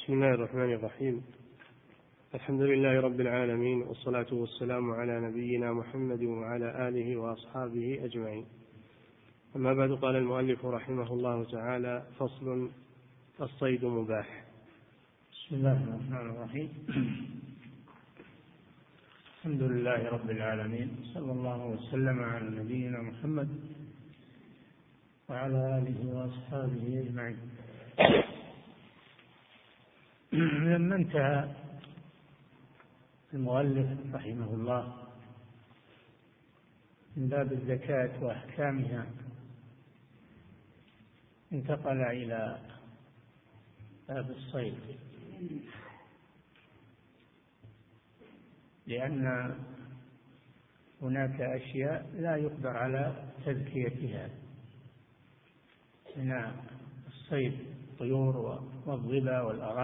بسم الله الرحمن الرحيم. الحمد لله رب العالمين، والصلاة والسلام على نبينا محمد وعلى آله وأصحابه أجمعين. أما بعد، قال المؤلف رحمه الله تعالى: فصل: الصيد مباح. بسم الله الرحمن الرحيم. الحمد لله رب العالمين، صلى الله وسلم على نبينا محمد وعلى آله وأصحابه أجمعين. لما انتهى المؤلف رحمه الله من باب الزكاة وأحكامها، انتقل إلى باب الصيد، لأن هناك أشياء لا يقدر على تزكيتها من الصيد، الطيور والظبا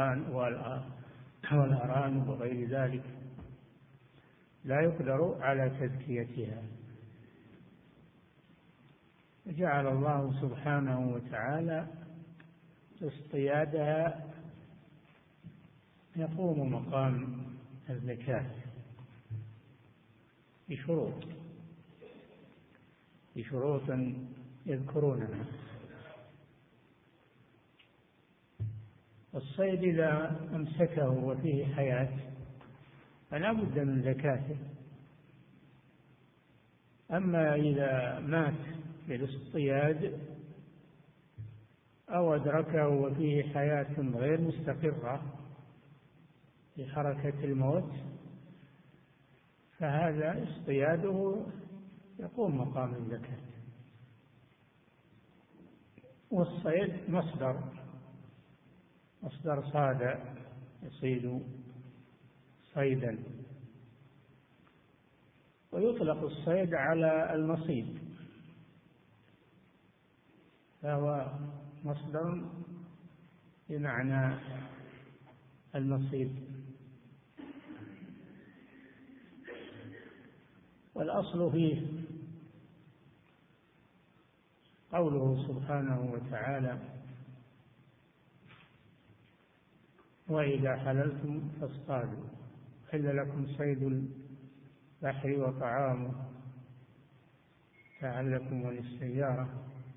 والأرانب وغير ذلك، لا يقدر على تزكيتها. جعل الله سبحانه وتعالى اصطيادها يقوم مقام الزكاة بشروط يذكرونها. الصيد إذا أمسكه وفيه حياة فلا بد من زكاته، أما إذا مات بالاصطياد أو أدركه وفيه حياة غير مستقرة في حركة الموت، فهذا اصطياده يقوم مقام الزكاة. والصيد مصدر صاد يصيد صيدا، ويطلق الصيد على المصيد، فهو مصدر بمعنى المصيد. والأصل فيه قوله سبحانه وتعالى: وإذا حللتم فاصطادوا، حل لكم صيد البحر وطعامه لعلكم وللسيارة.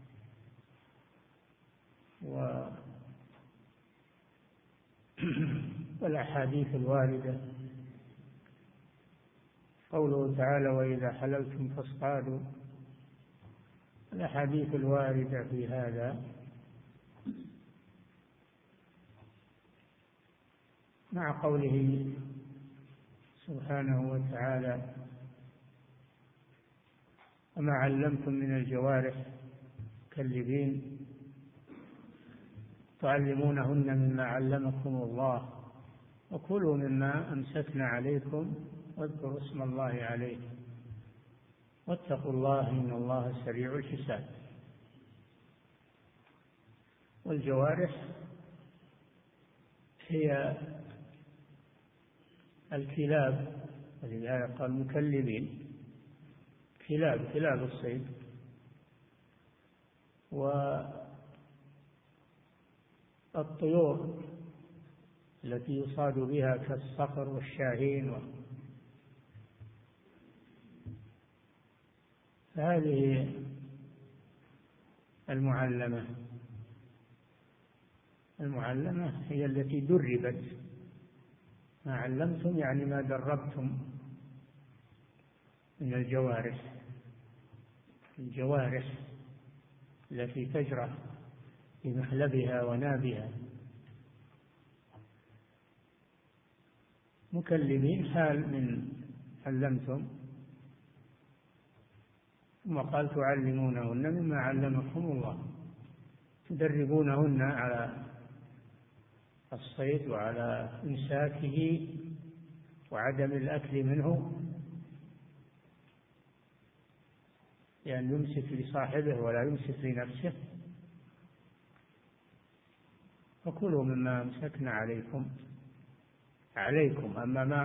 والأحاديث الواردة، قوله تعالى: وإذا حللتم فاصطادوا، الأحاديث الواردة في هذا مع قوله سبحانه وتعالى: وما علمتم من الجوارح مكلبين تعلمونهن مما علمكم الله وكلوا مما أمسكنا عليكم واذكروا اسم الله عليه واتقوا الله إن الله سريع الحساب. والجوارح هي الكلاب، ولذلك قال مكلبين، كلاب الصيد. والطيور التي يصاد بها كالصقر والشاهين، هذه المعلمة هي التي دربت. ما علمتم يعني ما دربتم من الجوارح التي تجرى في محلبها ونابها. مكلمين حال من علمتم، ثم قال تعلمونهن مما علمكم الله، تدربونهن على الصيد وعلى إمساكه وعدم الأكل منه، لأن يمسك لصاحبه ولا يمسك لنفسه. فكلوا مما أمسكنا عليكم. أما ما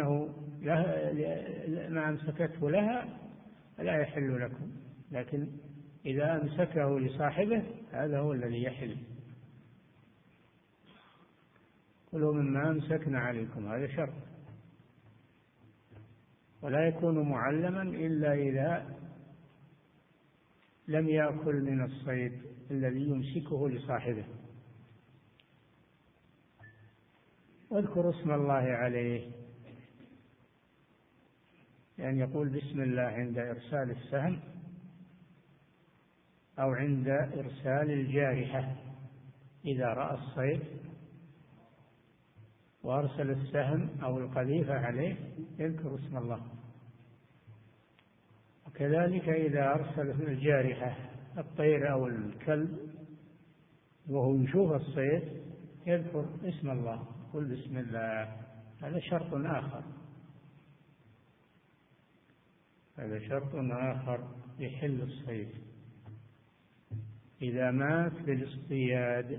أمسكته لها فلا يحل لكم، لكن إذا أمسكه لصاحبه هذا هو الذي يحل. كلوا مما أمسكنا عليكم، هذا شرط. ولا يكون معلما إلا إذا لم يأكل من الصيد الذي يمسكه لصاحبه. واذكر اسم الله عليه، يعني يقول بسم الله عند إرسال السهم أو عند إرسال الجارحة. إذا رأى الصيد وأرسل السهم أو القذيفة عليه يذكر اسم الله. وكذلك إذا أرسل الجارحة الطير أو الكلب وهو يشوف الصيد يذكر اسم الله، قل بسم الله. هذا شرط آخر، هذا شرط آخر يحل الصيد. إذا مات بالاصطياد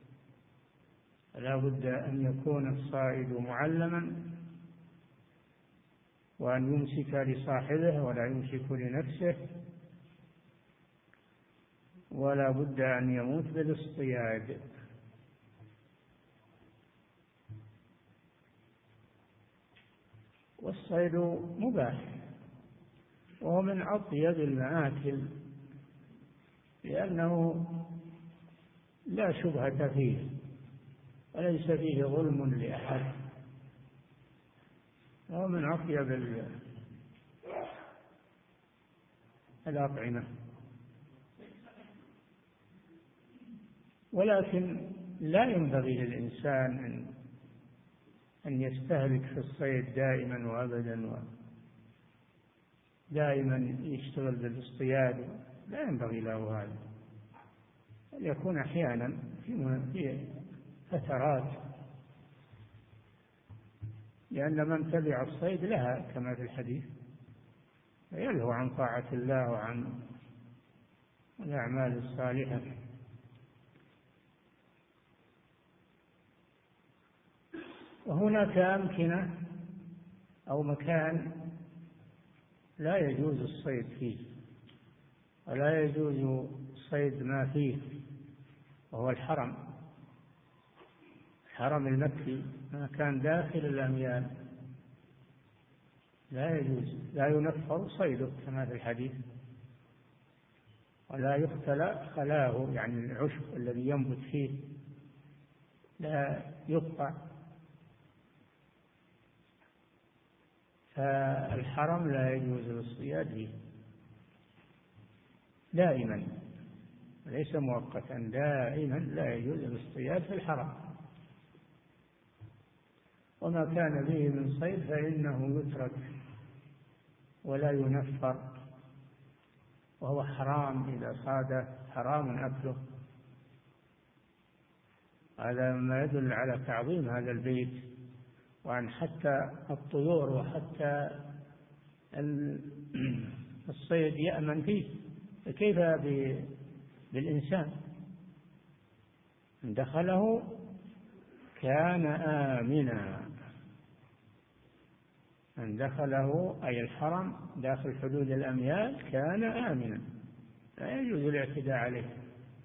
لا بد أن يكون الصائد معلما، وأن يمسك لصاحبه ولا يمسك لنفسه، ولا بد أن يموت بالاصطياد. والصيد مباح وهو من أطيب المآكل، لأنه لا شبهة فيه وليس فيه ظلم لأحد، وهو من أطيب الأطعمة. ولكن لا ينبغي للإنسان أن يستهلك في الصيد دائما وأبدا، دائما يشتغل بالاصطياد، لا ينبغي له هذا. يكون أحيانا في فترات، لأن من تبع الصيد لها كما في الحديث، يلهو عن طاعة الله وعن الأعمال الصالحة. وهناك أمكنة أو مكان لا يجوز الصيد فيه، ولا يجوز صيد ما فيه، وهو الحرم المكي، مكان داخل الأميال لا يجوز، لا ينفر صيده كما في الحديث، ولا يختلى خلاه، يعني العشب الذي ينبت فيه لا يقطع. فالحرم لا يجوز الاصطياد فيه دائما، ليس مؤقتا، دائما لا يجوز الاصطياد في الحرم. وما كان به من صيد فإنه يترك ولا ينفر، وهو حرام إذا صاد حرام أكله. هذا ما يدل على تعظيم هذا البيت، وأن حتى الطيور وحتى الصيد يأمن فيه، فكيف بالإنسان؟ دخله كان آمنا، من دخله أي الحرم داخل حدود الأميال كان آمنا، لا يجوز الاعتداء عليه.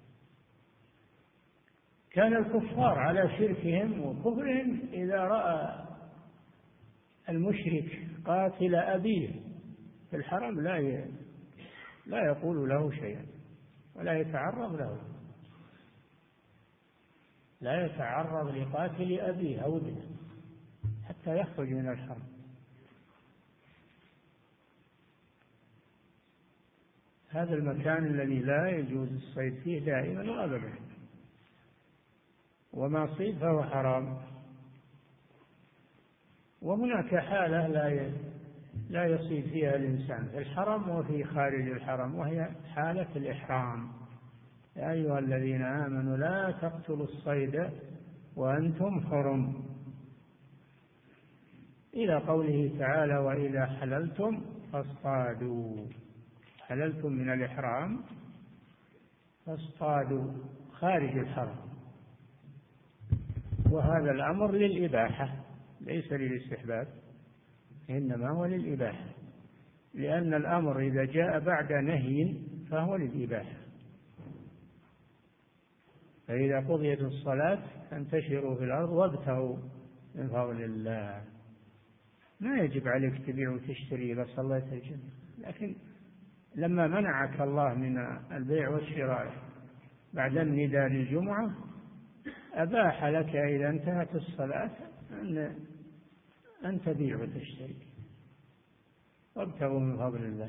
كان الكفار على شركهم وكفرهم إذا رأى المشرك قاتل أبيه في الحرم لا يقول له شيئا ولا يتعرض له، لا يتعرض لقاتل أبيه أو ابنه حتى يخرج من الحرم. هذا المكان الذي لا يجوز الصيد فيه دائما وأبدا، وما صيد فهو حرام. وهناك حالة لا يصيد فيها الإنسان في الحرم وفي خارج الحرم، وهي حالة الإحرام. يا أيها الذين آمنوا لا تقتلوا الصيد وأنتم حرم، إلى قوله تعالى وإذا حللتم فاصطادوا. حللتم من الإحرام فاصطادوا خارج الحرم، وهذا الأمر للإباحة ليس للاستحباب، إنما هو للإباحة، لأن الأمر إذا جاء بعد نهي فهو للإباحة. فإذا قضيت الصلاة فانتشروا في الأرض وابتغوا من فضل الله. ما يجب عليك تبيع وتشتري إذا صليت الجمعة، لكن لما منعك الله من البيع والشراء بعد النداء للجمعة أباح لك إذا انتهت الصلاة أن تبيع وتشتري وابتغوا من فضل الله.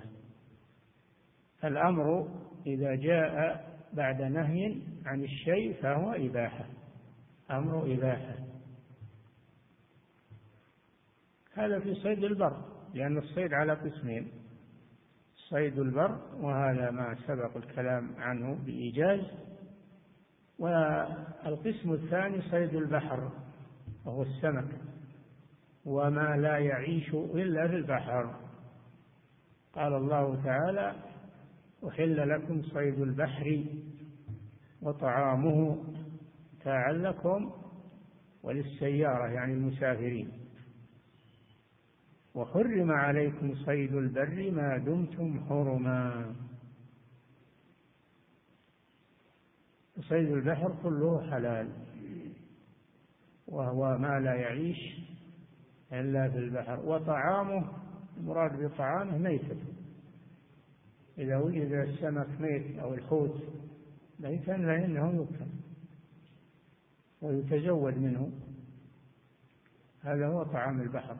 الأمر إذا جاء بعد نهي عن الشيء فهو إباحة، أمر إباحة. هذا في صيد البر، لأن الصيد على قسمين: صيد البر وهذا ما سبق الكلام عنه بإيجاز، والقسم الثاني صيد البحر وهو السمك وما لا يعيش إلا في البحر. قال الله تعالى: أحل لكم صيد البحر وطعامه متاعا لكم وللسيارة يعني المسافرين، وحرم عليكم صيد البر ما دمتم حرما. صيد البحر كله حلال، وهو ما لا يعيش إلا في البحر. وطعامه، المراد بطعامه ميتة، إذا وجد السمك ميت أو الحوت ميتا فإنه يؤكل ويتزود منه، هذا هو طعام البحر.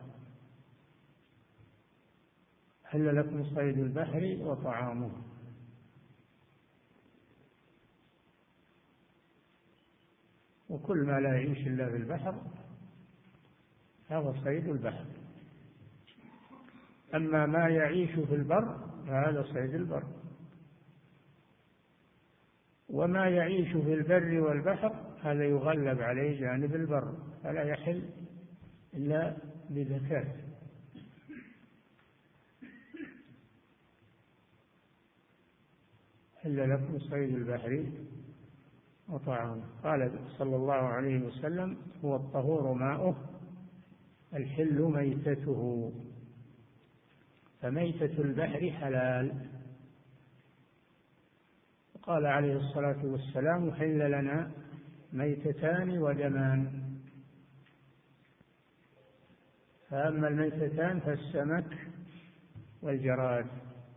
حل لكم صيد البحر وطعامه. وكل ما لا يعيش إلا في البحر هذا صيد البحر. أما ما يعيش في البر فهذا صيد البر. وما يعيش في البر والبحر هذا يغلب عليه جانب البر، فلا يحل إلا بزكاة. حل لكم صيد البحر وطعامه. قال صلى الله عليه وسلم: هو الطهور ماؤه الحل ميتته. فميتة البحر حلال. قال عليه الصلاة والسلام: حل لنا ميتتان ودمان. فأما الميتتان فالسمك والجراد،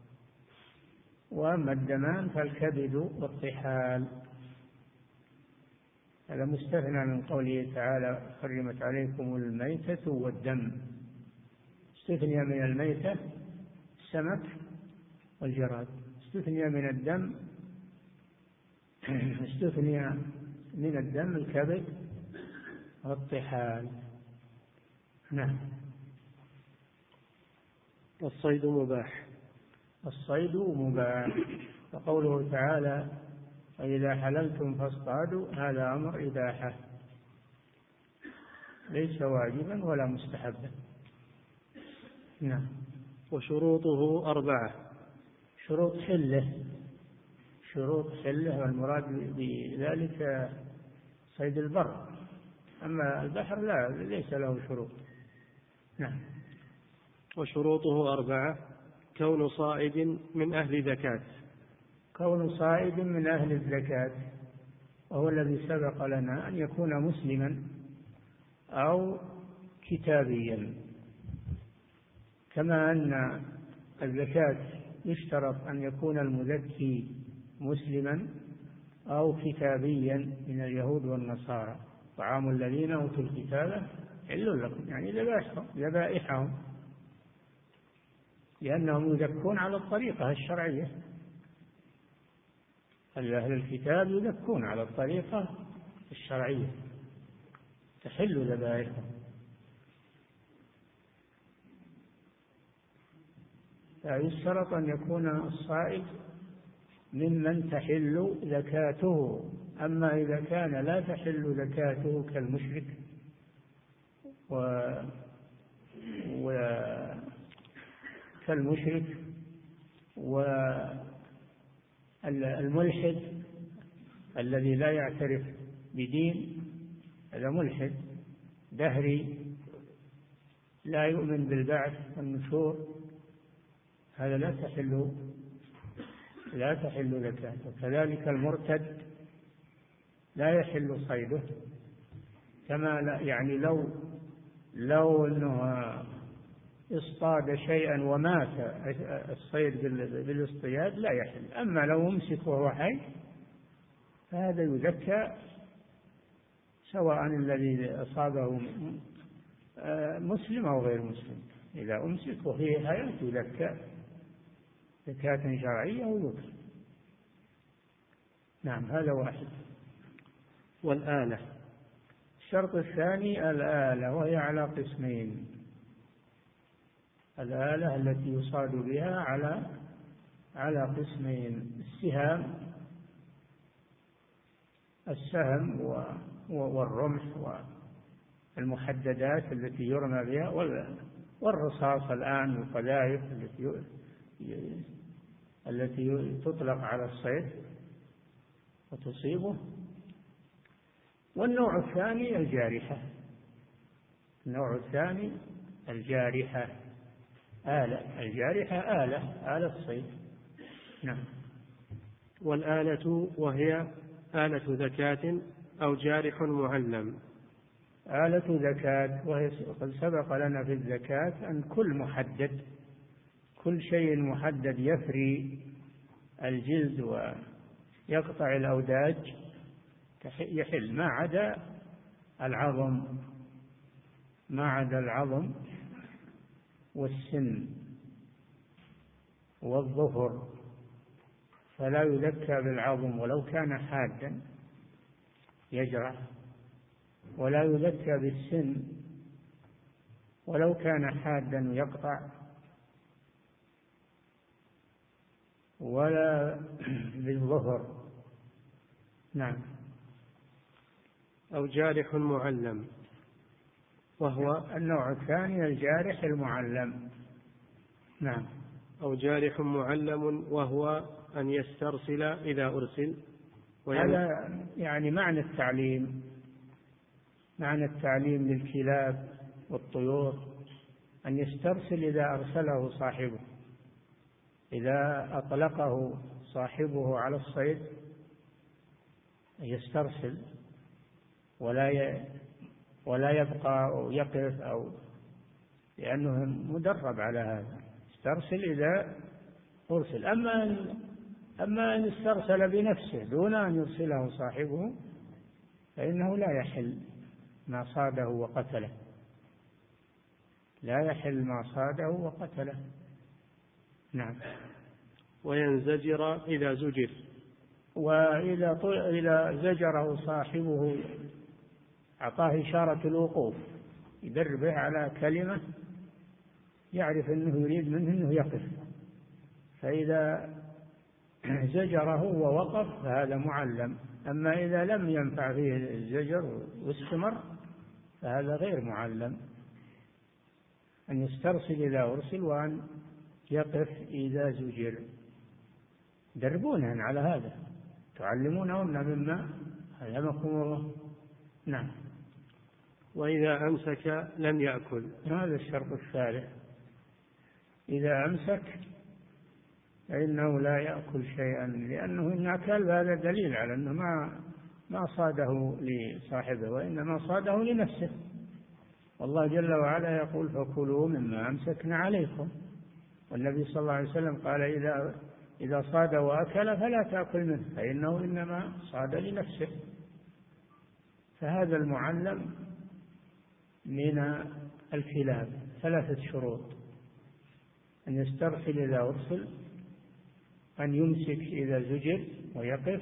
وأما الدمان فالكبد والطحال. هذا مستثنى من قوله تعالى: حرمت عليكم الميتة والدم. استثني من الميتة السمك والجراد، استثني من الدم الكبد والطحال. نعم. الصيد مباح. الصيد مباح، فقوله تعالى: فإذا حللتم فاصطادوا، هذا أمر إباحة ليس واجبا ولا مستحبا. نعم. وشروطه 4. شروط حله، والمراد بذلك صيد البر. أما البحر لا، ليس له شروط. نعم. وشروطه 4: كون صائد من أهل زكاة. كون صائد من أهل الزكاة، وهو الذي سبق لنا أن يكون مسلما أو كتابيا. كما أن الزكاة يشترط أن يكون المزكي مسلما أو كتابيا من اليهود والنصارى. طعام الذين أوتوا الكتاب حل لكم، يعني ذبائحهم، لأنهم يزكون على الطريقة الشرعية. أهل الكتاب يزكون على الطريقة الشرعية، تحل ذبائحهم. فيشترط أن يكون الصائد ممن تحل زكاته. أما إذا كان لا تحل زكاته كالمشرك والملحد الذي لا يعترف بدين، هذا ملحد دهري لا يؤمن بالبعث والنشور، هذا لا تحل زكاته. كذلك المرتد لا يحل صيده، كما يعني لو أنه اصطاد شيئا ومات الصيد بالاصطياد لا يحل. أما لو أمسك وهو حي فهذا يذكى، سواء الذي أصابه مسلم أو غير مسلم، إذا أمسك وفيه حياة يذكى زكاة شرعية ويذكى. نعم، هذا واحد. والآلة. الشرط الثاني الآلة، وهي على قسمين: الآلة التي يصاد بها على قسمين: السهم والرمح والمحددات التي يرمى بها، والرصاص الآن والقذائف التي تطلق على الصيد وتصيبه. والنوع الثاني الجارحة. النوع الثاني الجارحة، آلة. الجارحة آلة الصيد. نعم. والآلة وهي آلة ذكاة أو جارح معلم. آلة ذكاة، وهي قد سبق لنا في الزكاة أن كل شيء محدد يفري الجلد ويقطع الأوداج يحل، ما عدا العظم والسن والظفر، فلا يذكى بالعظم ولو كان حادا يجرح، ولا يذكى بالسن ولو كان حادا يقطع، ولا بالظفر. نعم. أو جارح معلم، وهو النوع الثاني الجارح المعلم. نعم. أو جارح معلم وهو أن يسترسل إذا أرسل. هذا يعني معنى التعليم للكلاب والطيور، أن يسترسل إذا أرسله صاحبه، إذا أطلقه صاحبه على الصيد يسترسل ولا يبقى أو يقف، لأنه مدرب على هذا. استرسل إذا أرسل. أما أن استرسل بنفسه دون أن يرسله صاحبه فإنه لا يحل ما صاده وقتله، لا يحل ما صاده وقتله. نعم. وينزجر إذا زجر، وإذا زجره صاحبه أعطاه إشارة الوقوف، يدربه على كلمة يعرف أنه يريد منه أنه يقف، فإذا زجره ووقف فهذا معلم. أما إذا لم ينفع فيه الزجر واستمر فهذا غير معلم. أن يسترسل إذا أرسل وأن يقف إذا زجر. دربونهن على هذا، تعلمونهن مما علمكم الله. نعم. وإذا أمسك لم يأكل. هذا الشرط الثالث: إذا أمسك فإنه لا يأكل شيئا، لأنه إن أكل هذا دليل على أنه ما صاده لصاحبه، وإنما صاده لنفسه. والله جل وعلا يقول: فكلوا مما أمسكنا عليكم. والنبي صلى الله عليه وسلم قال: إذا صاد وأكل فلا تأكل منه، فإنه إنما صاد لنفسه. فهذا المعلم من الكلاب 3 شروط: أن يسترسل إذا أرسل، أن يمسك إذا زجر ويقف،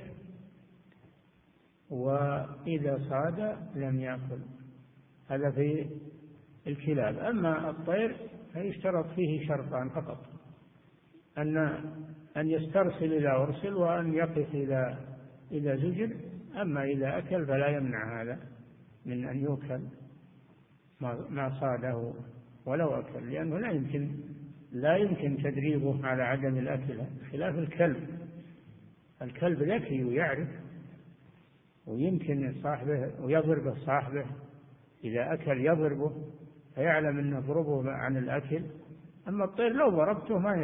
وإذا صاد لم يأكل. هذا في الكلاب. أما الطير فيشترط فيه شرطان فقط: أن يسترسل إذا أرسل، وأن يقف إذا زجر. أما إذا أكل فلا يمنع هذا من أن يؤكل ما صاده ولو أكل، لأنه لا يمكن تدريبه على عدم الأكل، خلاف الكلب ذكي ويعرف، ويمكن صاحبه ويضربه صاحبه إذا أكل، يضربه فيعلم أنه ضربه عن الأكل. أما الطير لو ضربته ما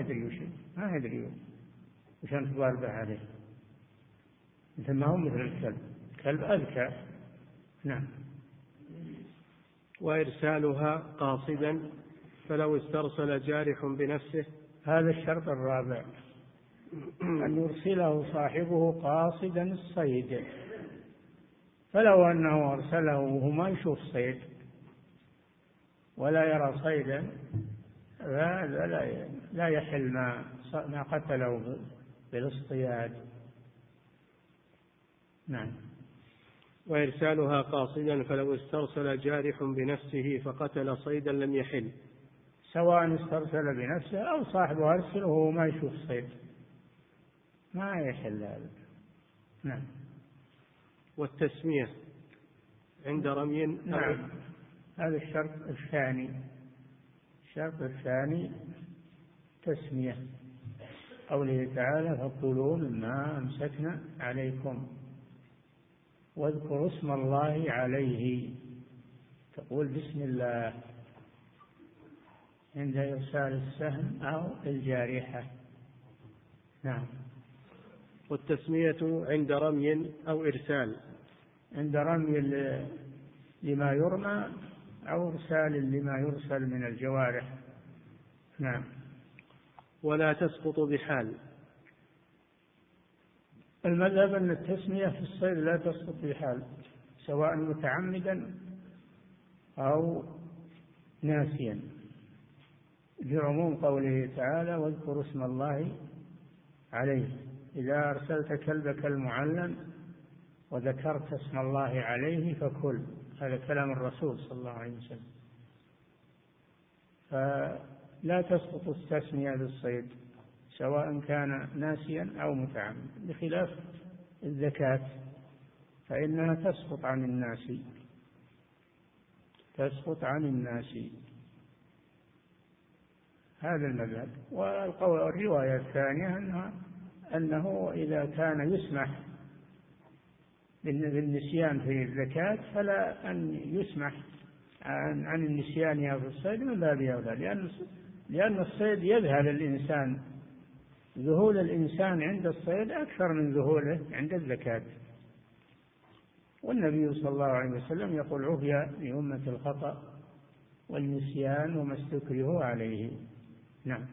يدري وشان تضربه عليه، مثل ما هو مثل الكلب. الكلب أذكى. نعم. وإرسالها قاصدا فلو استرسل جارح بنفسه. هذا الشرط الرابع، أن يرسله صاحبه قاصدا الصيد، فلو أنه أرسله وهو ما يشوف صيد ولا يرى صيدا فهذا لا يحل ما قتله بالاصطياد. نعم. وإرسالها قاصدا فلو استرسل جارح بنفسه فقتل صيدا لم يحل، سواء استرسل بنفسه أو صاحبه أرسله وهو ما يشوف صيد، ما يحل هذا. نعم. والتسمية عند رمي. نعم. هذا الشرط الثاني. الشرط الثاني تسمية، قوله تعالى فكلوا مما أمسكنا عليكم واذكروا اسم الله عليه، تقول بسم الله عند إرسال السهم أو الجارحة. نعم. والتسمية عند رمي أو إرسال، عند رمي لما يرمى أو إرسال لما يرسل من الجوارح. نعم. ولا تسقط بحال. المذهب أن التسمية في الصيد لا تسقط بحال، سواء متعمدا أو ناسيا، لعموم قوله تعالى واذكروا اسم الله عليه. إذا أرسلت كلبك المعلم وذكرت اسم الله عليه فكل، هذا كلام الرسول صلى الله عليه وسلم. فلا تسقط التسمية بالصيد سواء كان ناسيا أو متعمد، بخلاف الزكاة فإنها تسقط عن الناس، تسقط عن الناس. هذا المذهب. والرواية الثانية أنه إذا كان يسمح بالنسيان في الزكاة فلا أن يسمح عن النسيان في الصيد من باب أولى، لأن الصيد يذهل الإنسان، ذهول الإنسان عند الصيد أكثر من ذهوله عند الزكاة. والنبي صلى الله عليه وسلم يقول عفي لأمة الخطأ والنسيان وما استكرهوا عليه. نعم.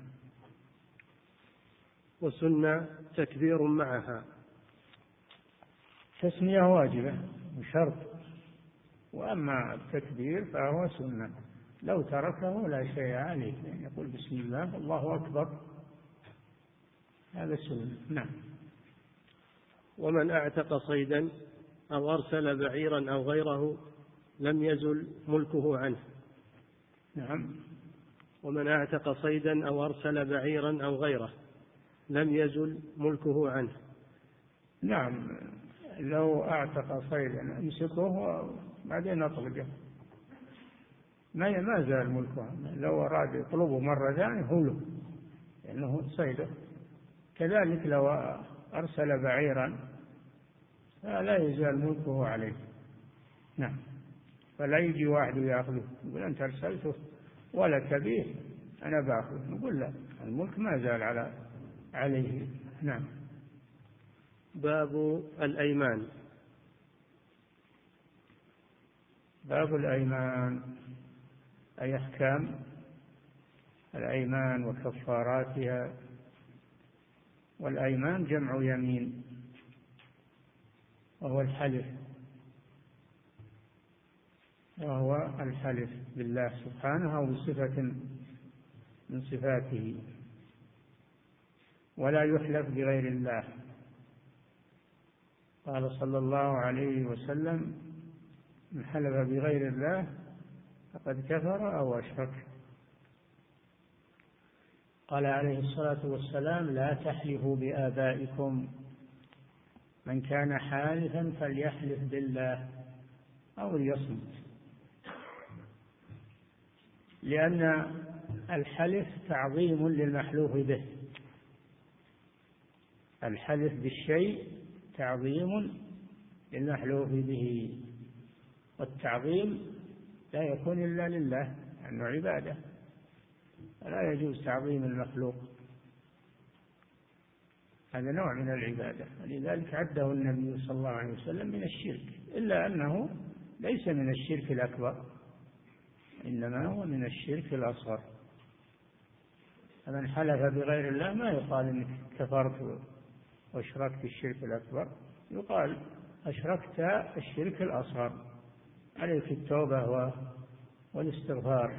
وسنة تكبير معها. تسمية واجبة وشرط، وأما التكبير فهو سنة، لو تركه لا شيء عليه، يعني يقول بسم الله الله أكبر، هذا سنة. نعم. ومن أعتق صيدا أو أرسل بعيرا أو غيره لم يزل ملكه عنه. نعم. ومن أعتق صيدا أو أرسل بعيرا أو غيره لم يزل ملكه عنه. نعم. لو أعتق صيدا امسكه بعدين أطلقه ما زال ملكه، لو أراد يطلبه مرة ثانية هو له لأنه صيده. كذلك لو أرسل بعيرا فلا يزال ملكه عليه. نعم. فلا يجي واحد يأخذه يقول أنت أرسلته ولا تبيه أنا بأخذه، نقول لا، الملك ما زال عليه. نعم. باب الأيمان. باب الأيمان أي أحكام الأيمان وكفاراتها. والأيمان جمع يمين، وهو الحلف بالله سبحانه أو بصفة من صفاته، ولا يحلف بغير الله. قال صلى الله عليه وسلم من حلف بغير الله فقد كفر أو أشرك. قال عليه الصلاة والسلام لا تحلفوا بآبائكم، من كان حالفا فليحلف بالله أو ليصمت، لأن الحلف تعظيم للمحلوف به، الحلف بالشيء تعظيم للمحلوف به، والتعظيم لا يكون إلا لله لأنه عبادة، لا يجوز تعظيم المخلوق. هذا نوع من العبادة، لذلك عده النبي صلى الله عليه وسلم من الشرك، إلا أنه ليس من الشرك الأكبر، إنما هو من الشرك الأصغر. فمن حلف بغير الله ما يقال إنك كفرت واشركت الشرك الأكبر، يقال أشركت الشرك الأصغر، عليك التوبة والاستغفار.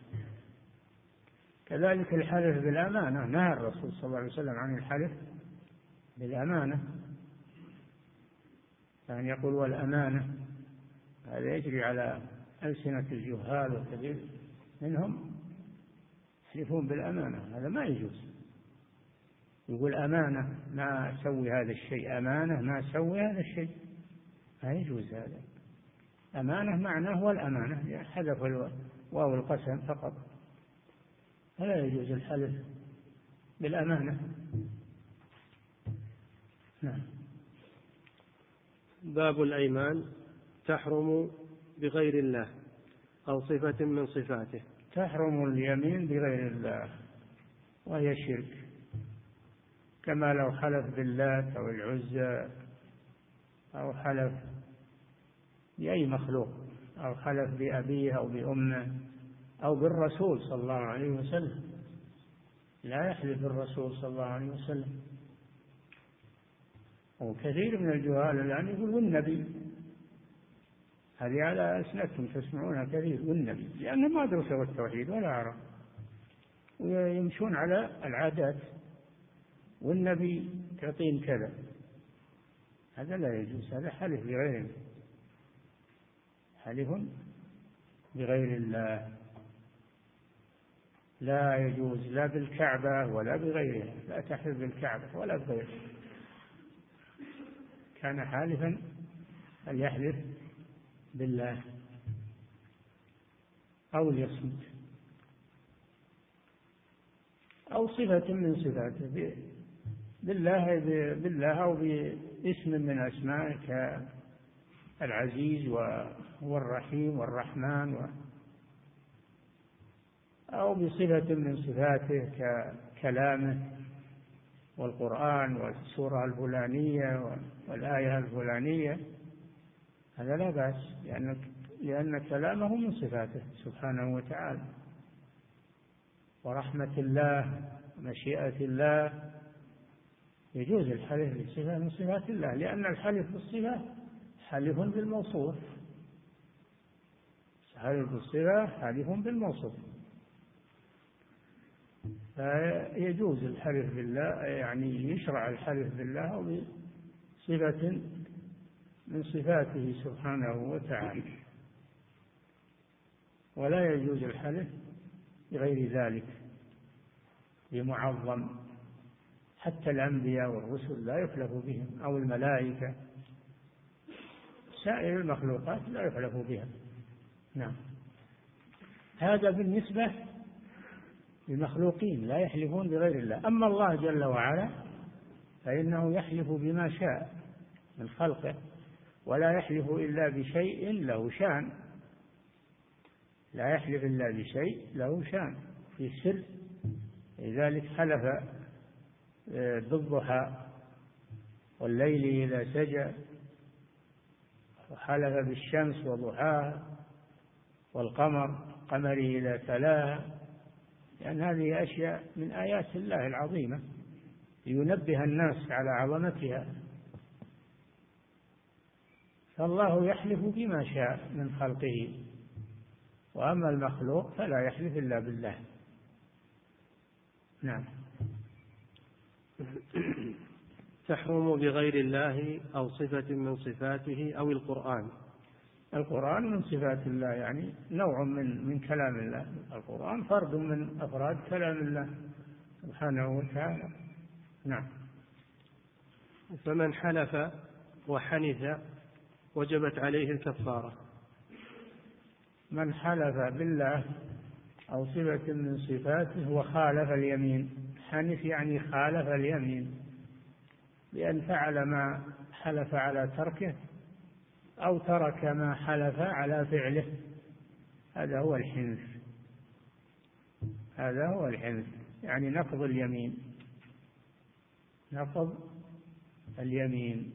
كذلك الحلف بالأمانة، نهى الرسول صلى الله عليه وسلم عن الحلف بالأمانة، يعني يقول والأمانة، هذا يجري على ألسنة الجهال وكثير منهم يحلفون بالأمانة، هذا ما يجوز. يقول أمانة ما أسوي هذا الشيء، أمانة ما أسوي هذا الشيء، ما يجوز هذا. أمانة معناه هو الأمانة، حذف واو القسم فقط، فلا يجوز الحلف بالأمانة. نعم. باب الأيمان تحرم بغير الله أو صفة من صفاته. تحرم اليمين بغير الله وهي شرك، كما لو حلف باللات أو العزى أو حلف بأي مخلوق أو حلف بأبيه أو بأمه أو بالرسول صلى الله عليه وسلم، لا يحلف بالرسول صلى الله عليه وسلم. وكثير من الجهال الآن يقول والنبي، هذه على ألسنتهم تسمعونها كثير، والنبي، لأنهم ما درسوا التوحيد ولا عرف، ويمشون على العادات، والنبي تعطين كذا، هذا لا يجوز، هذا حلف بغير الله، حلف بغير الله لا يجوز، لا بالكعبة ولا بغيرها، لا تحلف بالكعبة ولا بغيرها، كان حالفا فليحلف بالله أو ليصمت، أو صفة من صفاته، بالله أو باسم من أسمائه كالعزيز والرحيم والرحمن، أو بصفة من صفاته ككلامه والقرآن والسورة الفلانية والآية الفلانية، هذا لا بأس، لأن كلامه من صفاته سبحانه وتعالى. ورحمة الله ومشيئة الله يجوز الحلف بصفة من صفات الله، لأن الحلف بالصفة حلف بالموصوف، حلف بالصفة حلف بالموصوف، فيجوز الحلف بالله، يعني يشرع الحلف بالله أو بصفة من صفاته سبحانه وتعالى، ولا يجوز الحلف بغير ذلك بمعظم، حتى الأنبياء والرسل لا يحلف بهم، أو الملائكة، سائر المخلوقات لا يحلف بها. نعم. هذا بالنسبة للمخلوقين لا يحلفون بغير الله. أما الله جل وعلا فإنه يحلف بما شاء من خلقه، ولا يحلف إلا بشيء له شأن، لا يحلف إلا بشيء له شأن في سر، لذلك حلف بالضحى والليل إذا سجى، وحلف بالشمس وضحاها والقمر إذا تلاها، لأن هذه أشياء من آيات الله العظيمة لينبه الناس على عظمتها. فالله يحلف بما شاء من خلقه، وأما المخلوق فلا يحلف إلا بالله. نعم. تحرم بغير الله أو صفة من صفاته أو القرآن. القرآن من صفات الله، يعني نوع من كلام الله، القرآن فرد من أفراد كلام الله سبحانه وتعالى. نعم. فمن حلف وحنث وجبت عليه الكفارة. من حلف بالله أو صفة من صفاته وخالف اليمين، حنث يعني خالف اليمين بأن فعل ما حلف على تركه أو ترك ما حلف على فعله، هذا هو الحنث، هذا هو الحنث، يعني نقض اليمين. نقض اليمين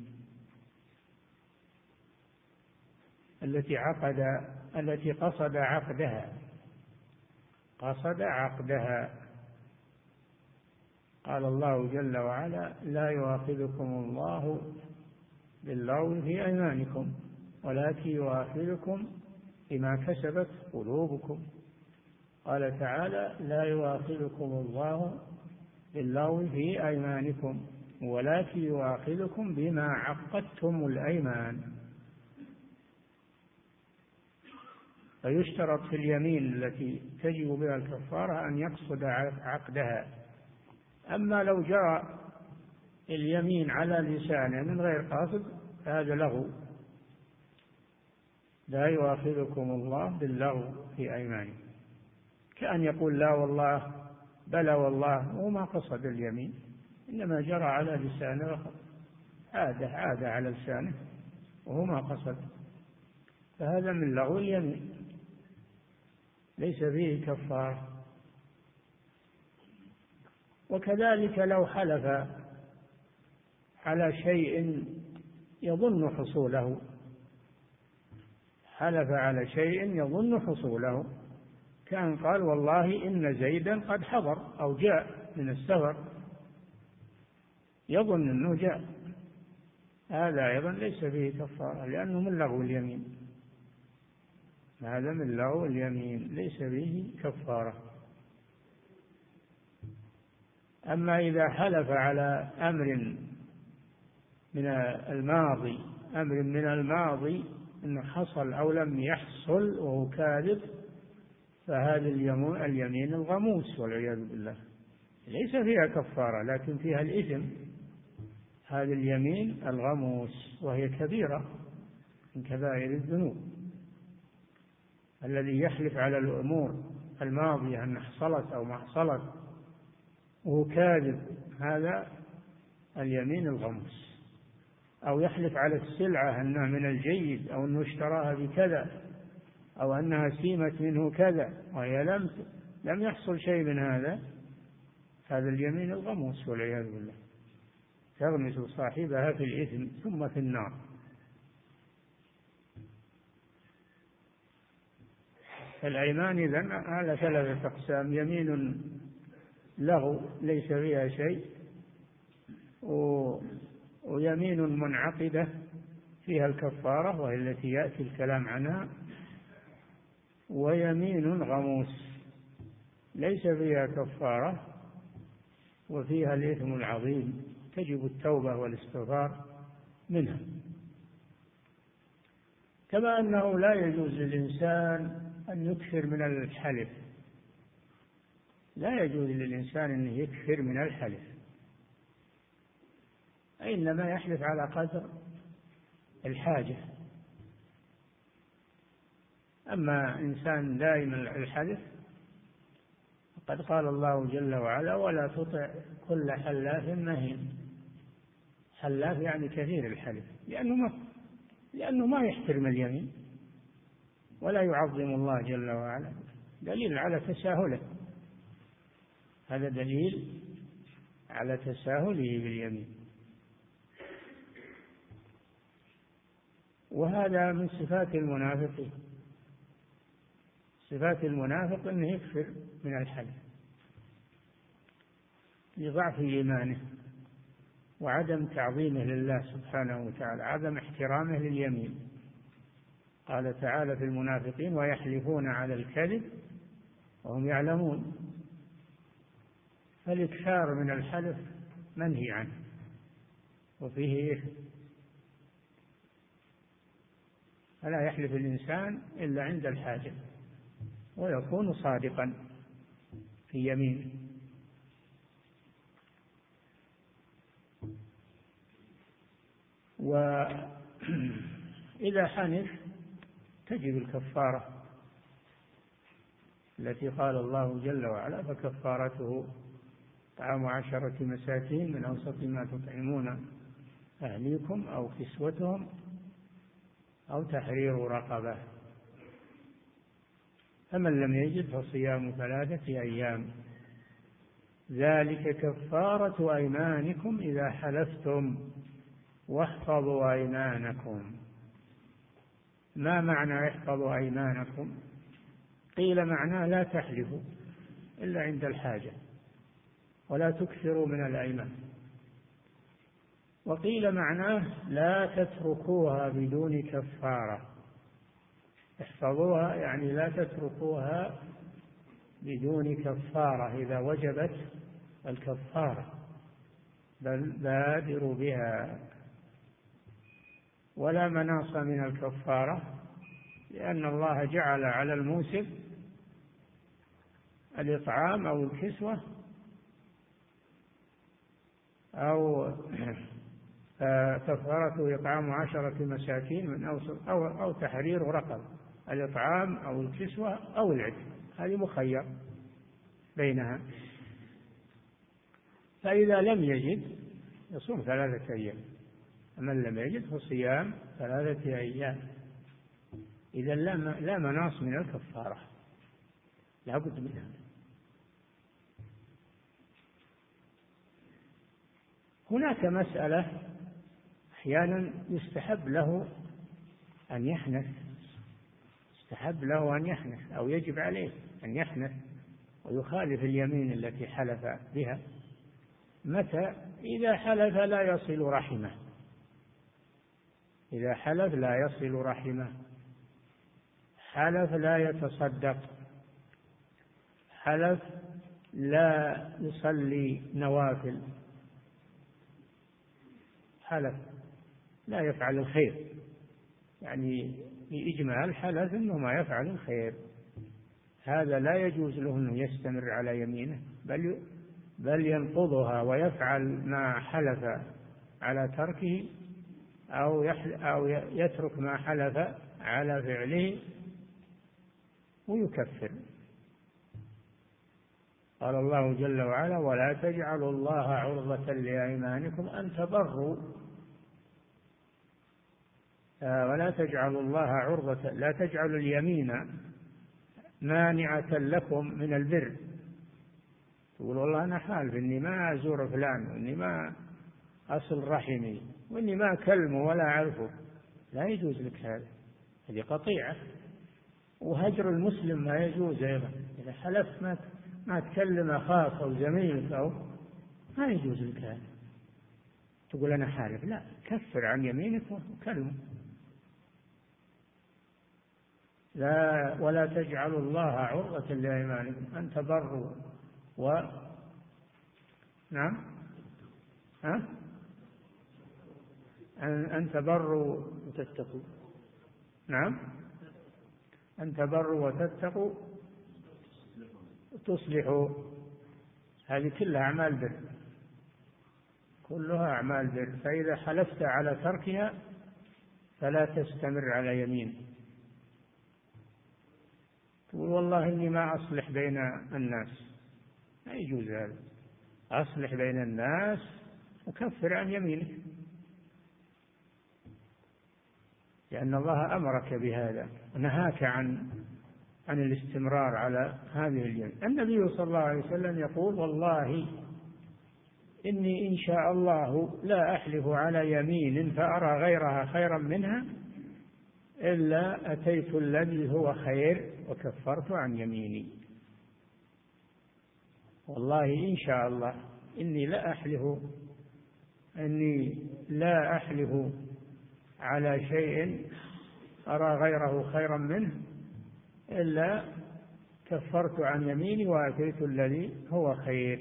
التي قصد عقدها. قال الله جل وعلا: لا يؤاخذكم الله باللغو في أيمانكم ولكن يؤاخذكم بما كسبت قلوبكم. قال تعالى: لا يؤاخذكم الله باللغو في أيمانكم ولكن يؤاخذكم بما عقدتم الأيمان. فيشترط في اليمين التي تجب بها الكفارة أن يقصد عقدها. أما لو جرى اليمين على لسانه من غير قاصد فهذا لغو. لا يؤاخذكم الله باللغو في أيمانكم، كأن يقول لا والله بلى والله وما قصد اليمين، إنما جرى على لسانه، عاد على لسانه وهو ما قصد، فهذا من لغو اليمين ليس فيه كفارة. وكذلك لو حلف على شيء يظن حصوله، كان قال والله إن زيدا قد حضر أو جاء من السفر، يظن أنه جاء، هذا أيضا ليس فيه كفارة لأنه من لغو اليمين، هذا من لغو اليمين ليس فيه كفارة. أما إذا حلف على أمر من الماضي أنه حصل أو لم يحصل وهو كاذب، فهذا اليمين الغموس والعياذ بالله ليس فيها كفارة لكن فيها الإثم. هذه اليمين الغموس وهي كبيرة من كبائر الذنوب. الذي يحلف على الأمور الماضية أن حصلت أو ما حصلت وهو كاذب، هذا اليمين الغموس. أو يحلف على السلعة أنها من الجيد أو أنه اشتراها بكذا أو أنها سيمت منه كذا وهي لم يحصل شيء من هذا اليمين الغموس والعياذ بالله، تغمس صاحبها في الإثم ثم في النار. الأيمان إذن على ثلاثة أقسام: يمين لغو ليس فيها شيء، ويمين منعقدة فيها الكفارة وهي التي يأتي الكلام عنها، ويمين غموس ليس فيها كفارة وفيها الإثم العظيم تجب التوبة والاستغفار منها. كما أنه لا يجوز للإنسان أن يكثر من الحلف، لا يجوز للإنسان أن يكثر من الحلف، إنما يحلف على قدر الحاجة. أما إنسان دائم الحلف فقد قال الله جل وعلا: ولا تطع كل حلاف مهين. حلاف يعني كثير الحلف، لأنه ما يحترم اليمين ولا يعظم الله جل وعلا، دليل على تساهله، هذا دليل على تساهله باليمين. وهذا من صفات المنافقين. صفات المنافق أنه يكثر من الحلف لضعف إيمانه وعدم تعظيمه لله سبحانه وتعالى، عدم احترامه لليمين. قال تعالى في المنافقين: ويحلفون على الكذب وهم يعلمون. فالإكثار من الحلف منهي عنه وفيه إثم، فلا يحلف الإنسان إلا عند الحاجة ويكون صادقا في يمينه. وإذا حنث تجب الكفارة التي قال الله جل وعلا: فكفارته طعام 10 مساكين من أوسط ما تطعمون أهليكم أو كسوتهم أو تحرير رقبة، فمن لم يجد فصيام 3 أيام. ذلك كفارة أيمانكم إذا حلفتم واحفظوا أيمانكم. ما معنى احفظوا أيمانكم؟ قيل معناه لا تحلفوا إلا عند الحاجة ولا تكثروا من الأيمان، وقيل معناه لا تتركوها بدون كفارة. احفظوها يعني لا تتركوها بدون كفارة إذا وجبت الكفارة، بل بادروا بها. ولا مناص من الكفارة، لأن الله جعل على الموسر الإطعام أو الكسوة أو كفارته إطعام 10 مساكين من أوسط أو تحرير رقبة. الإطعام أو الكسوة أو العتق، هذه مخير بينها. فإذا لم يجد يصوم 3 أيام، من لم يجد فصيام 3 أيام. إذا لا مناص من الكفارة، لا بد منها. هناك مسألة أحيانا يستحب له أن يحنث، يستحب له أن يحنث أو يجب عليه أن يحنث ويخالف اليمين التي حلف بها. متى؟ إذا حلف لا يصل رحمه، إذا حلف لا يصل رحمه، حلف لا يتصدق، حلف لا يصلي نوافل، حلف لا يفعل الخير، يعني بإجمال حلف أنه ما يفعل الخير، هذا لا يجوز له أنه يستمر على يمينه، بل ينقضها ويفعل ما حلف على تركه أو يترك ما حلف على فعله ويكفر. قال الله جل وعلا: ولا تجعلوا الله عرضة لأيمانكم أن تبروا. ولا تجعلوا الله عرضة، لا تجعلوا اليمين مانعة لكم من البر. تقول والله أنا حالف إني ما أزور فلان، وإني ما أصل رحمي، وإني ما أكلمه ولا أعرفه، لا يجوز لك هذا، هذه قطيعة. وهجر المسلم ما يجوز أيضا، إذا حلفت ما تكلم أخاك أو زميلك أو ما يجوز لك هذا، تقول أنا حالف، لا، كفر عن يمينك وكلمه. لا، ولا تجعلوا الله عرضة لأيمانكم أن تبروا نعم، أن تبروا وتتقوا. نعم، أن تبروا وتتقوا وتصلحوا، هذه كلها أعمال بر، كلها أعمال بر. فإذا حلفت على تركها فلا تستمر على يمين، تقول والله إني ما أصلح بين الناس، لا يجوز هذا. أصلح بين الناس وكفر عن يمينك، لأن الله أمرك بهذا ونهاك عن الاستمرار على هذه اليمين. النبي صلى الله عليه وسلم يقول: والله إني إن شاء الله لا أحلف على يمين فأرى غيرها خيرا منها إلا أتيت الذي هو خير وكفرت عن يميني. والله إن شاء الله إني لا أحلف على شيء أرى غيره خيرا منه إلا كفرت عن يميني وأتيت الذي هو خير.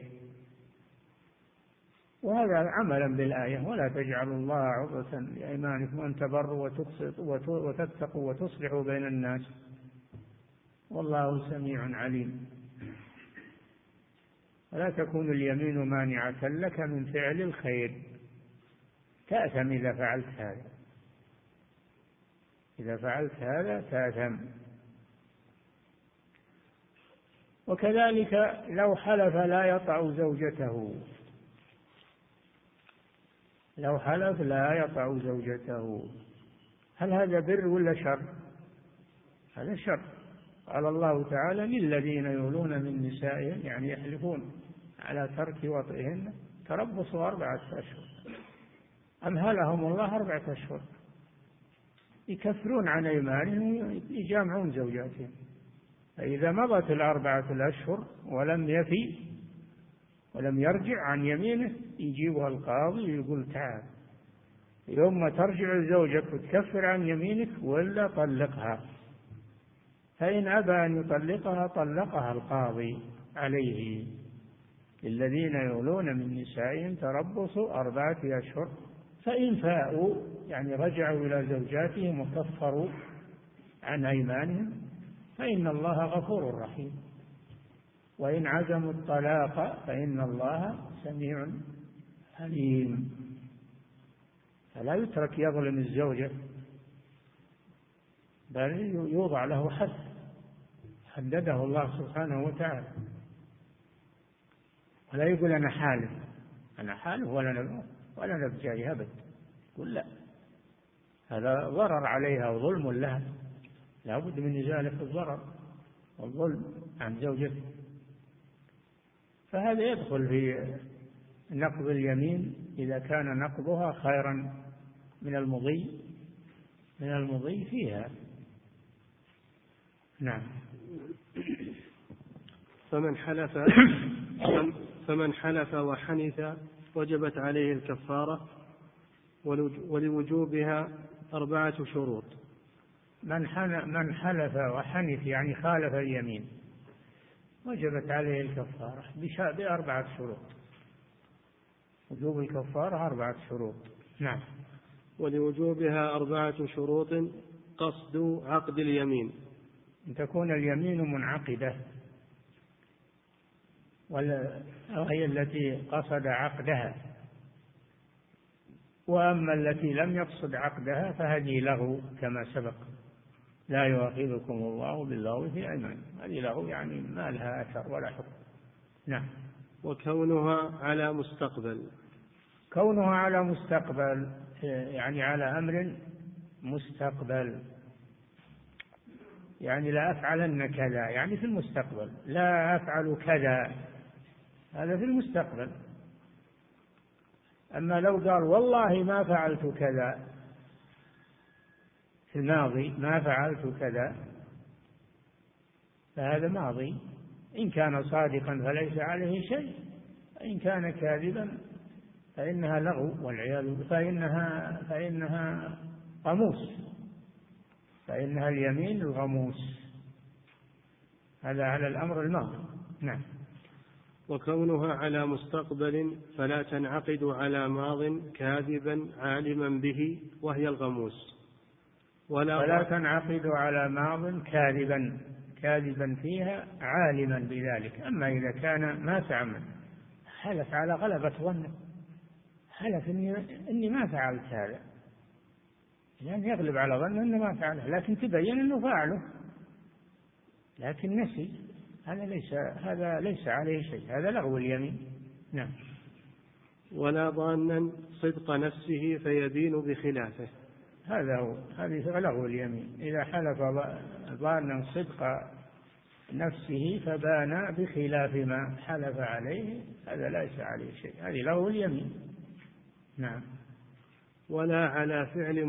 وهذا عملا بالآية: ولا تجعلوا الله عرضة لأيمانكم أن تبروا وتتقوا وتصلحوا بين الناس والله سميع عليم. ولا تكون اليمين مانعة لك من فعل الخير، تأثم إذا فعلت هذا، إذا فعلت هذا تأثم. وكذلك لو حلف لا يطأ زوجته، لو حلف لا يطأ زوجته، هل هذا بر ولا شر؟ هذا شر. قال الله تعالى: للذين يولون من نسائهم، يعني يحلفون على ترك وطئهن تربص 4 أشهر. أمهلهم الله 4 أشهر، يكفرون عن أيمانهم يجامعون زوجاتهم. فإذا مضت 4 أشهر ولم يفي ولم يرجع عن يمينه يجيبها القاضي ويقول تعال يوم ما ترجع زوجك وتكفر عن يمينك ولا طلقها. فإن أبى أن يطلقها طلقها القاضي عليه. الذين يولون من نسائهم تربص 4 أشهر، فإن فاءوا يعني رجعوا إلى زوجاتهم وكفروا عن أيمانهم فإن الله غفور رحيم. وإن عزموا الطلاق فإن الله سميع عليم. فلا يترك يظلم الزوجة، بل يوضع له حد حدده الله سبحانه وتعالى. ولا يقول أنا حالف ولا نبجاري أبدا. يقول لا، هذا ضرر عليها وظلم لها، لا بد من إزالة الضرر والظلم عن زوجته. فهذا يدخل في نقض اليمين إذا كان نقضها خيرا من المضي فيها. نعم. فمن حلف وحنث وجبت عليه الكفارة، ولوجوبها 4 شروط. من حلف وحنث يعني خالف اليمين وجبت عليه الكفارة ب4 شروط. وجوب الكفارة 4 شروط. نعم. ولوجوبها 4 شروط: قصد عقد اليمين، أن تكون اليمين منعقدة وهي التي قصد عقدها. وأما التي لم يقصد عقدها فهذه لغو كما سبق. لا يؤاخذكم الله باللغو في أيمانكم، هذه لغو يعني ما لها أثر ولا حكم. نعم. وكونها على مستقبل، كونها على مستقبل يعني على أمر مستقبل، يعني لا أفعلن كذا يعني في المستقبل، لا أفعل كذا هذا في المستقبل. أما لو قال والله ما فعلت كذا في الماضي، ما فعلت كذا، فهذا ماضي. إن كان صادقا فليس عليه شيء، إن كان كاذبا فإنها لغو والعياذ بالله، فإنها غموس، فإنها اليمين الغموس. هذا على الأمر الماضي. نعم. وكونها على مستقبل فلا تنعقد على ماض كاذبا عالما به وهي الغموس، فلا تنعقد على ماض كاذبا فيها عالما بذلك. أما إذا كان ما تعمل، حلف على غلبة ظنه، حلف إني ما فعلت هذا، يعني يغلب على ظنه إنه ما فعله، لكن تبين إنه فعله لكن نسي، هذا ليس عليه شيء، هذا لغو اليمين. نعم. ولا ظانا صدق نفسه فيبين بخلافه، هذه لغو اليمين. إذا حلف ظانا صدق نفسه فبان بخلاف ما حلف عليه، هذا ليس عليه شيء، هذه لغو اليمين. نعم. ولا على فعل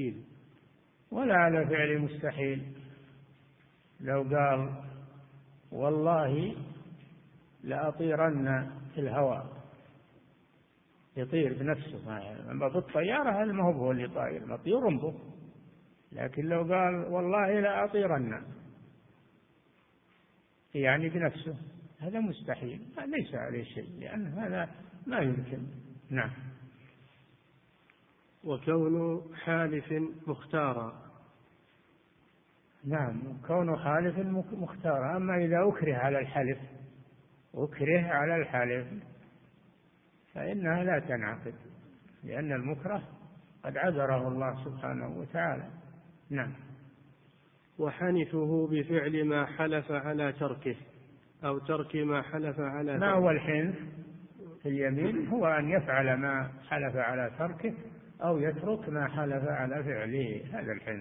مستحيل، لو قال والله لأطيرن في الهواء، يطير بنفسه، أما بالطيارة هذا ما هو اللي طاير، مطير به. لكن لو قال والله لأطيرن يعني بنفسه، هذا مستحيل، ليس عليه شيء، لأن هذا ما يمكن. نعم. وكون حالف مختارا، نعم، كون حالف مختارا. أما إذا أكره على الحلف فإنها لا تنعقد، لأن المكره قد عذره الله سبحانه وتعالى. نعم. وحنثه بفعل ما حلف على تركه أو ترك ما حلف على تركه. ما هو الحنث في اليمين؟ هو أن يفعل ما حلف على تركه أو يترك ما حلف على فعله، هذا الحنث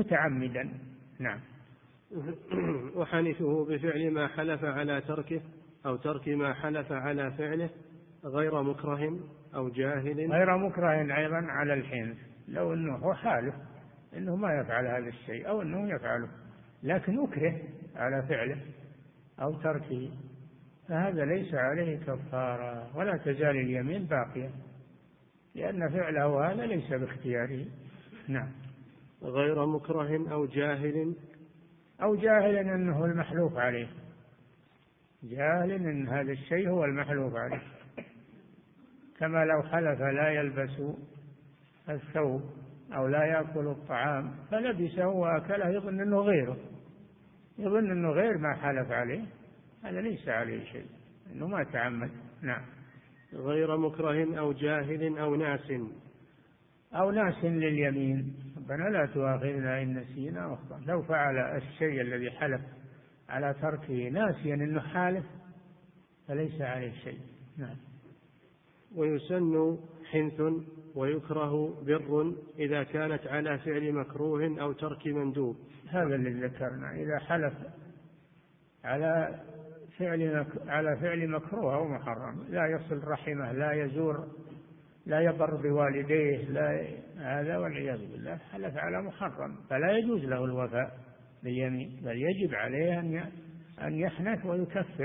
متعمدا. نعم. وحنثه بفعل ما حلف على تركه أو ترك ما حلف على فعله غير مكره أو جاهل. غير مكره أيضا على الحنث، لو أنه هو حالف أنه ما يفعل هذا الشيء أو أنه يفعله لكن أكره على فعله أو تركه، فهذا ليس عليه كفارة ولا تزال اليمين باقية، لأن فعله هذا ليس باختياره. نعم. غير مكره أو جاهل. أو جاهل أنه المحلوف عليه، جاهل أن هذا الشيء هو المحلوف عليه، كما لو حلف لا يلبس الثوب أو لا يأكل الطعام فلبسه وأكله يظن أنه غيره، يظن أنه غير ما حلف عليه، هذا ليس عليه شيء أنه ما تعمد. نعم. غير مكره أو جاهل أو ناس. أو ناس لليمين، ربنا لا تؤاخذنا إن نسينا أو أخطأنا، لو فعل الشيء الذي حلف على تركه ناسيا أنه حالف فليس عليه شيء. نعم. ويسن حنث ويكره بر إذا كانت على فعل مكروه أو ترك مندوب. هذا الذي ذكرنا، إذا حلف على فعل مكروه أو محرم، لا يصل رحمه، لا يزور، لا يبر بوالديه، لا، هذا والعياذ بالله حلف على محرم، فلا يجوز له الوفاء باليمين، بل يجب عليه أن يحنث ويكفر.